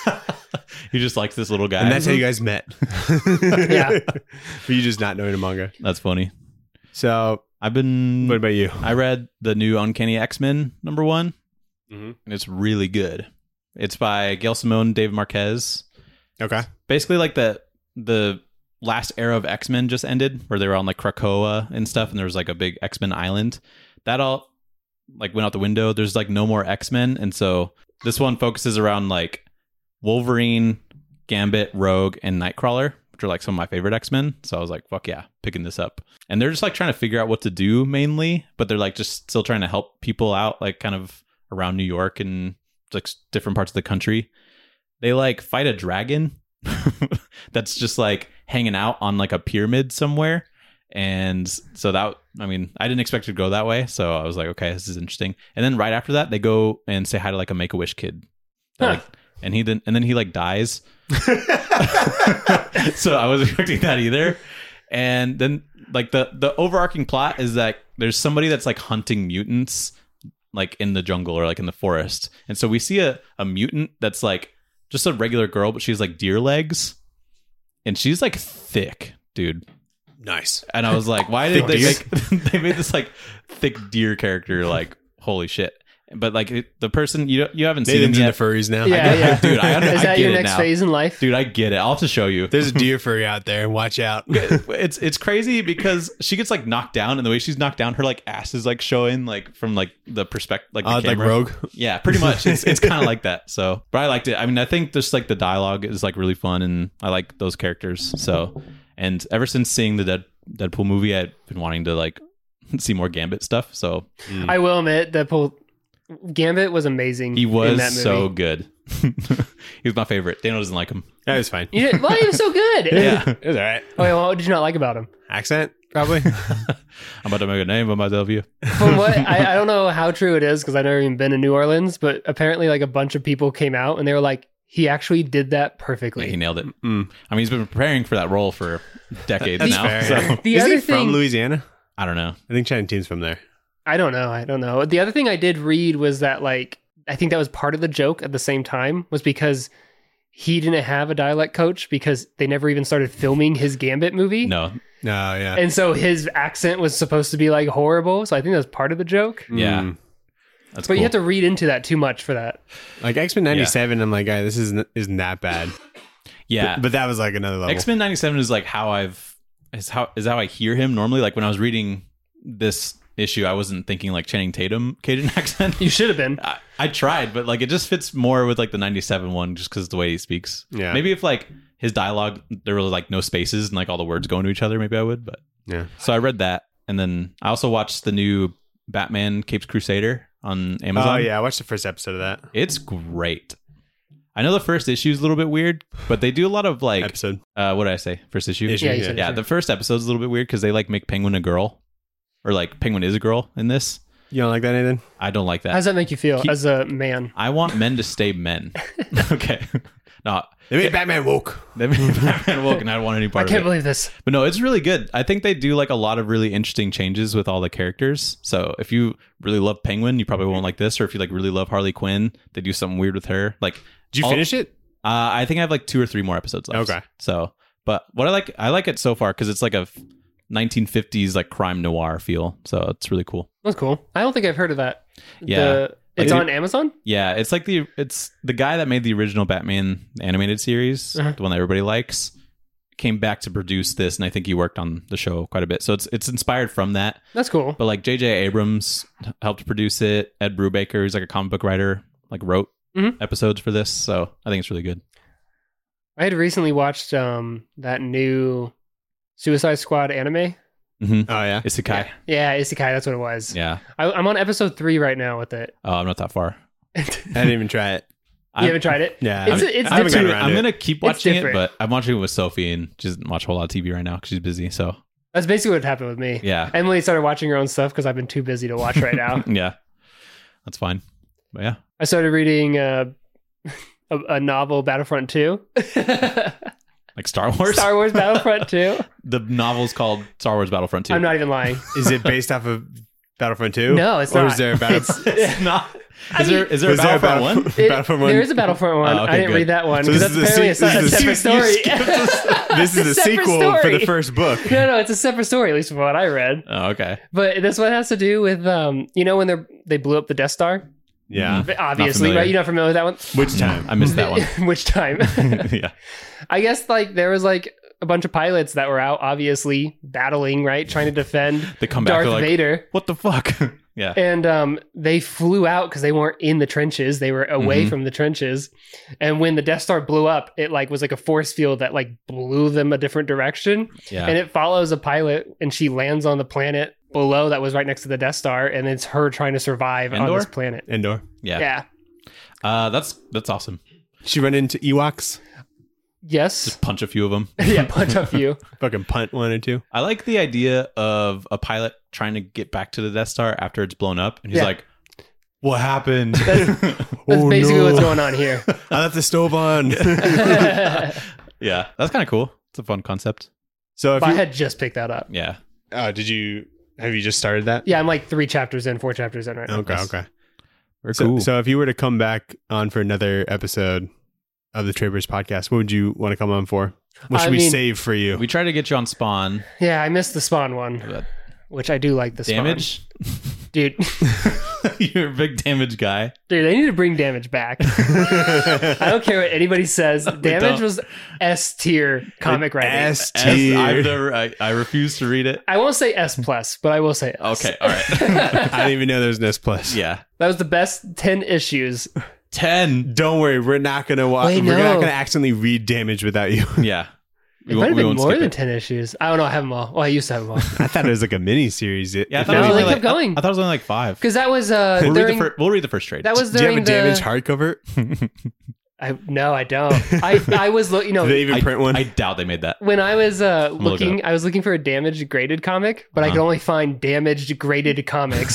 you just liked this little guy. and that's how you guys met. Yeah. But you just not knowing a manga. That's funny. So, I've been. what about you? I read the new Uncanny X-Men number one, Mhm. and it's really good. It's by Gail Simone, Dave Marquez. Okay. Basically, like the the last era of X-Men just ended, where they were on like Krakoa and stuff, and there was like a big X-Men island. That all like went out the window. There's like no more X-Men, and so this one focuses around like Wolverine, Gambit, Rogue, and Nightcrawler, which are like some of my favorite X-Men. So I was like, fuck yeah, picking this up. And they're just like trying to figure out what to do mainly, but they're like just still trying to help people out, like kind of around New York and like different parts of the country. They like fight a dragon that's just like hanging out on like a pyramid somewhere. And so that, I mean, I didn't expect it to go that way. So I was like, okay, this is interesting. And then right after that, they go and say hi to like a Make-A-Wish kid. That, Huh. like, and he then, and then he like dies. So I wasn't expecting that either. And then like the, the overarching plot is that there's somebody that's like hunting mutants like in the jungle or like in the forest. And so we see a, a mutant that's like just a regular girl, but she's like deer legs. And she's like thick, dude. Nice. And I was like, why did Thick they deer? make they made this like thick deer character like holy shit. But like it, the person you you haven't seen him Nathan's into yet. furries now. Yeah, yeah. Dude, I, under, Is I that get your it next now. phase in life? Dude, I get it. I'll have to show you. There's a deer furry out there. Watch out. It's it's crazy because she gets like knocked down, and the way she's knocked down, her like ass is like showing like from like the perspective, like the Uh, like camera. Rogue. Yeah, pretty much. It's it's kind of like that. So, but I liked it. I mean, I think just like the dialogue is like really fun, and I like those characters. So, and ever since seeing the Dead, Deadpool movie, I've been wanting to like see more Gambit stuff. So I will admit that Paul Gambit was amazing. he in was that movie. so good. He was my favorite. Daniel doesn't like him. That was fine. You did, well, he was so good. Yeah, It was all right. Oh, wait, what did you not like about him? Accent, probably. I'm about to make a name of myself. You. From what I, I don't know how true it is because I've never even been to New Orleans, but apparently, like a bunch of people came out and they were like, "He actually did that perfectly." Yeah, he nailed it. Mm. I mean, he's been preparing for that role for decades That's now. fair. So yeah. The Is other he from thing- Louisiana? I don't know. I think Channing Tatum's from there. I don't know. I don't know. The other thing I did read was that, like, I think that was part of the joke at the same time was because he didn't have a dialect coach because they never even started filming his Gambit movie. No. No, yeah. And so his accent was supposed to be like horrible. So I think that's part of the joke. Yeah. Mm. That's But cool. you have to read into that too much for that. Like X-Men ninety-seven, I'm like, guy, this isn't isn't that bad. yeah. But, but that was like another level. X-Men ninety-seven is like how I've is how is how I hear him normally. Like when I was reading this issue, I wasn't thinking like Channing Tatum Cajun accent. You should have been. I, I tried, but like it just fits more with like the ninety-seven one just because the way he speaks. Yeah. Maybe if like his dialogue there were like no spaces and like all the words going to each other, maybe I would. But Yeah. so I read that, and then I also watched the new Batman Capes Crusader on Amazon. Oh yeah, I watched the first episode of that It's great. I know the first issue is a little bit weird, but they do a lot of like episode. uh what did I say? First issue? Issue, Yeah, you yeah. said Yeah, issue. the first episode is a little bit weird because they like make Penguin a girl, or like Penguin is a girl in this. You don't like that, Nathan? I don't like that. How does that make you feel He- as a man? I want men to stay men. Okay, no, They made Batman woke. They made Batman woke, and I don't want any part I of can't it. believe this. But no, it's really good. I think they do like a lot of really interesting changes with all the characters. So if you really love Penguin, you probably won't like this. Or if you like really love Harley Quinn, they do something weird with her. Like, Did you all- finish it? Uh, I think I have like two or three more episodes left. Okay. So, but what I like, I like it so far because it's like a nineteen fifties like crime noir feel. So it's really cool. That's cool. I don't think I've heard of that. Yeah. The, it's Like- on Amazon? Yeah, it's like the it's the guy that made the original Batman animated series, Uh-huh. the one that everybody likes, came back to produce this, and I think he worked on the show quite a bit. So it's it's inspired from that. That's cool. But like J J Abrams helped produce it. Ed Brubaker, who's like a comic book writer, like wrote Mhm. episodes for this. So I think it's really good. I had recently watched um that new Suicide Squad anime. Mm-hmm. Oh yeah. Isekai. Yeah, Isekai, that's what it was. Yeah. I, I'm on episode three right now with it. Oh, I'm not that far. I didn't even try it. You haven't tried it? Yeah. It's, I'm- it's I haven't different. gotten around I'm to it. gonna keep It's watching it, different. but I'm watching it with Sophie, and she doesn't watch a whole lot of T V right now because she's busy. So That's basically what happened with me. yeah, Emily started watching her own stuff because I've been too busy to watch right now. yeah, that's fine. But yeah, I started reading uh, a, a novel, Battlefront two. like Star Wars. Star Wars Battlefront two. The novel's called Star Wars Battlefront two. I'm not even lying. Is it based off of Battlefront two? No, it's or not. is there a Battle? It's- It's not. I Is there mean- is there a Was there a Battlefront Battle- one? It- Battlefront one? There is a Battlefront one. Oh, okay, I didn't good. read that one So because this that's is the apparently a, se- se- a this is the- separate you story. This is It's a a separate sequel for story. the first book. No, no, it's a separate story, at least from what I read. Oh, okay. But this one has to do with, um, you know, when they they blew up the Death Star. Yeah. Obviously, familiar. right? You're not familiar with that one. Which time? I missed that one. Which time? Yeah. I guess like there was like a bunch of pilots that were out, obviously battling, right, trying to defend They come back. Darth They're like, Vader. what the fuck? Yeah. And um, they flew out because they weren't in the trenches; they were away Mhm. from the trenches. And when the Death Star blew up, it like was like a force field that like blew them a different direction. Yeah. And it follows a pilot, and she lands on the planet below that was right next to the Death Star, and it's her trying to survive on Endor? this planet. Endor. yeah. Yeah. Uh, that's that's awesome. She run into Ewoks. Yes. Just punch a few of them. Yeah. Punch a few. Fucking punt one or two. I like the idea of a pilot trying to get back to the Death Star after it's blown up, and he's Yeah. like, "What happened?" That's, that's Oh, basically no. what's going on here. I left the stove on. Yeah, that's kind of cool. It's a fun concept. So if But I you, had just picked that up. Yeah. oh, did you have you just started that? Yeah, I'm like three chapters in, four chapters in right now. Okay. Nice. Okay. Very So, cool. so if you were to come back on for another episode of the Traders podcast, what would you want to come on for? What I should we mean- save for you? we tried to get you on Spawn. Yeah, I missed the Spawn one, But which I do like the Spawn. damage. Dude, You're a big damage guy. dude, they need to bring Damage back. I don't care what anybody says. Damage don't. was S tier comic writing. S As I've tier. never, I, I refuse to read it. I won't say S plus, but I will say S. Okay, all right. I didn't even know there was an S plus. Yeah, That was the best ten issues. ten. Don't worry, we're not gonna watch. Wait, we're no. not gonna accidentally read Damage without you. Yeah, we It might won't, have we been won't more skip than it. ten issues. I don't know. I have them all. Oh, I used to have them all. I thought it was like a mini series. Yeah, I If thought it it was No, only they like, kept going. I, I thought it was only like five. Because that was uh, We'll read, during. the fir- we'll read the first trade. That was Do you have during a Damage the. hardcover? I no, I don't. I I was look. You know, Do they even I, print one? I doubt they made that. when I was uh, gonna look it looking, I was looking for a damaged graded comic, but I Uh-huh. could only find damaged graded comics.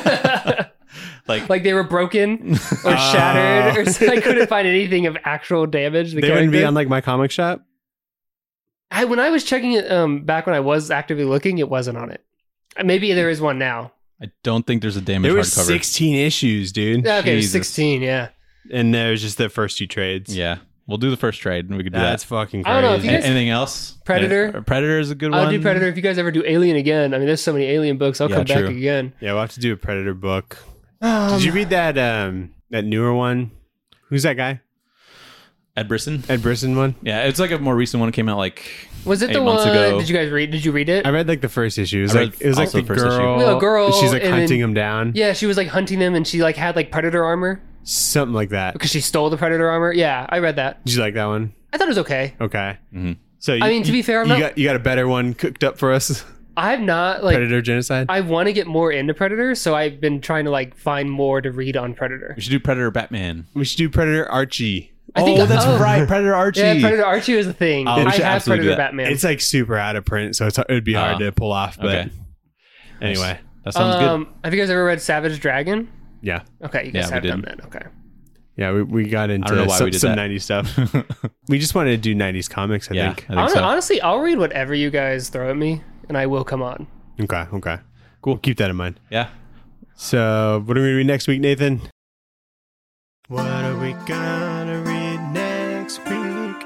Like, Like they were broken or shattered, or so I couldn't find anything of actual damage. to The they wouldn't be character. on like my comic shop. I, when I was checking it um, back when I was actively looking, it wasn't on it. Uh, Maybe there is one now. I don't think there's a damage There were hardcover. sixteen issues, dude, Okay, Jesus. sixteen. Yeah, and there's just the first two trades. Yeah, we'll do the first trade, and we could do That's that. fucking I don't know, if crazy. you guys- A- anything else? Predator? Yeah, Predator is a good I'll one. do Predator. If you guys ever do Alien again, I mean, there's so many Alien books. I'll Yeah, come back true. again. Yeah, we'll have to do a Predator book. Um, Did you read that um that newer one? Who's that guy? Ed Brisson. Ed Brisson one? Yeah, it's like a more recent one. It came out like Was it eight the months one? ago. Did you guys read? Did you read it? I read like the first issue. It was I like read it was like also the the first issue. girl. Well, a girl She's like and hunting then- him down. Yeah, she was like hunting them, and she like had like predator armor Something like that. because she stole the predator armor. Yeah, I read that. Did you like that one? I thought it was okay. Okay. Mhm. So you, I mean, to be fair, I'm you not- got you got a better one cooked up for us. I'm not like Predator genocide. I want to get more into Predator, so I've been trying to like find more to read on Predator. we should do Predator Batman. we should do Predator Archie. I think oh, that's oh, right, Predator Archie. Yeah, Predator Archie was a thing. Oh, we I should have absolutely do Predator that. Batman. It's like super out of print, so it's, it would be hard Oh. to pull off. But Okay. anyway, That sounds good. um, have you guys ever read Savage Dragon? yeah, Okay, you guys Yeah, we have did. done that. Okay. Yeah, we, we got into know why some, we did some that. nineties stuff. We just wanted to do nineties comics, I Yeah, think. I think Hon- so. Honestly, I'll read whatever you guys throw at me, and I will come on. Okay, okay. Cool. Keep that in mind. Yeah. So, what are we going to read next week, Nathan? What are we gonna read next week?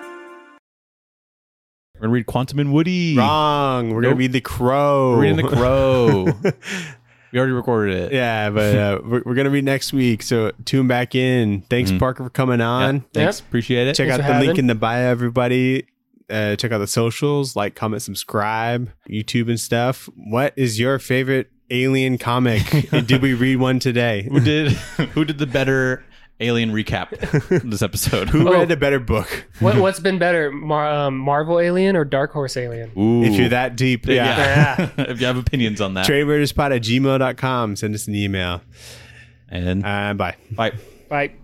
We're gonna read Quantum and Woody. Wrong. We're going Nope. to read The Crow. We're reading The Crow. We already recorded it. Yeah, but uh, we're, we're going to read next week. So, tune back in. Thanks, Mhm. Parker, for coming on. Yeah, thanks. Yep. Appreciate it. Check Thanks out for the link having. in the bio, everybody. Uh, check out the socials, like, comment, subscribe, YouTube and stuff. What is your favorite alien comic? Did we read one today? Who did who did the better alien recap this episode? Who Oh. read a better book? What, what's been better, Mar- um, Marvel Alien or Dark Horse Alien? Ooh. If you're that deep, yeah. yeah. If you have opinions on that. Trademarderspot at gmail dot com. Send us an email. And Uh, bye. bye. Bye.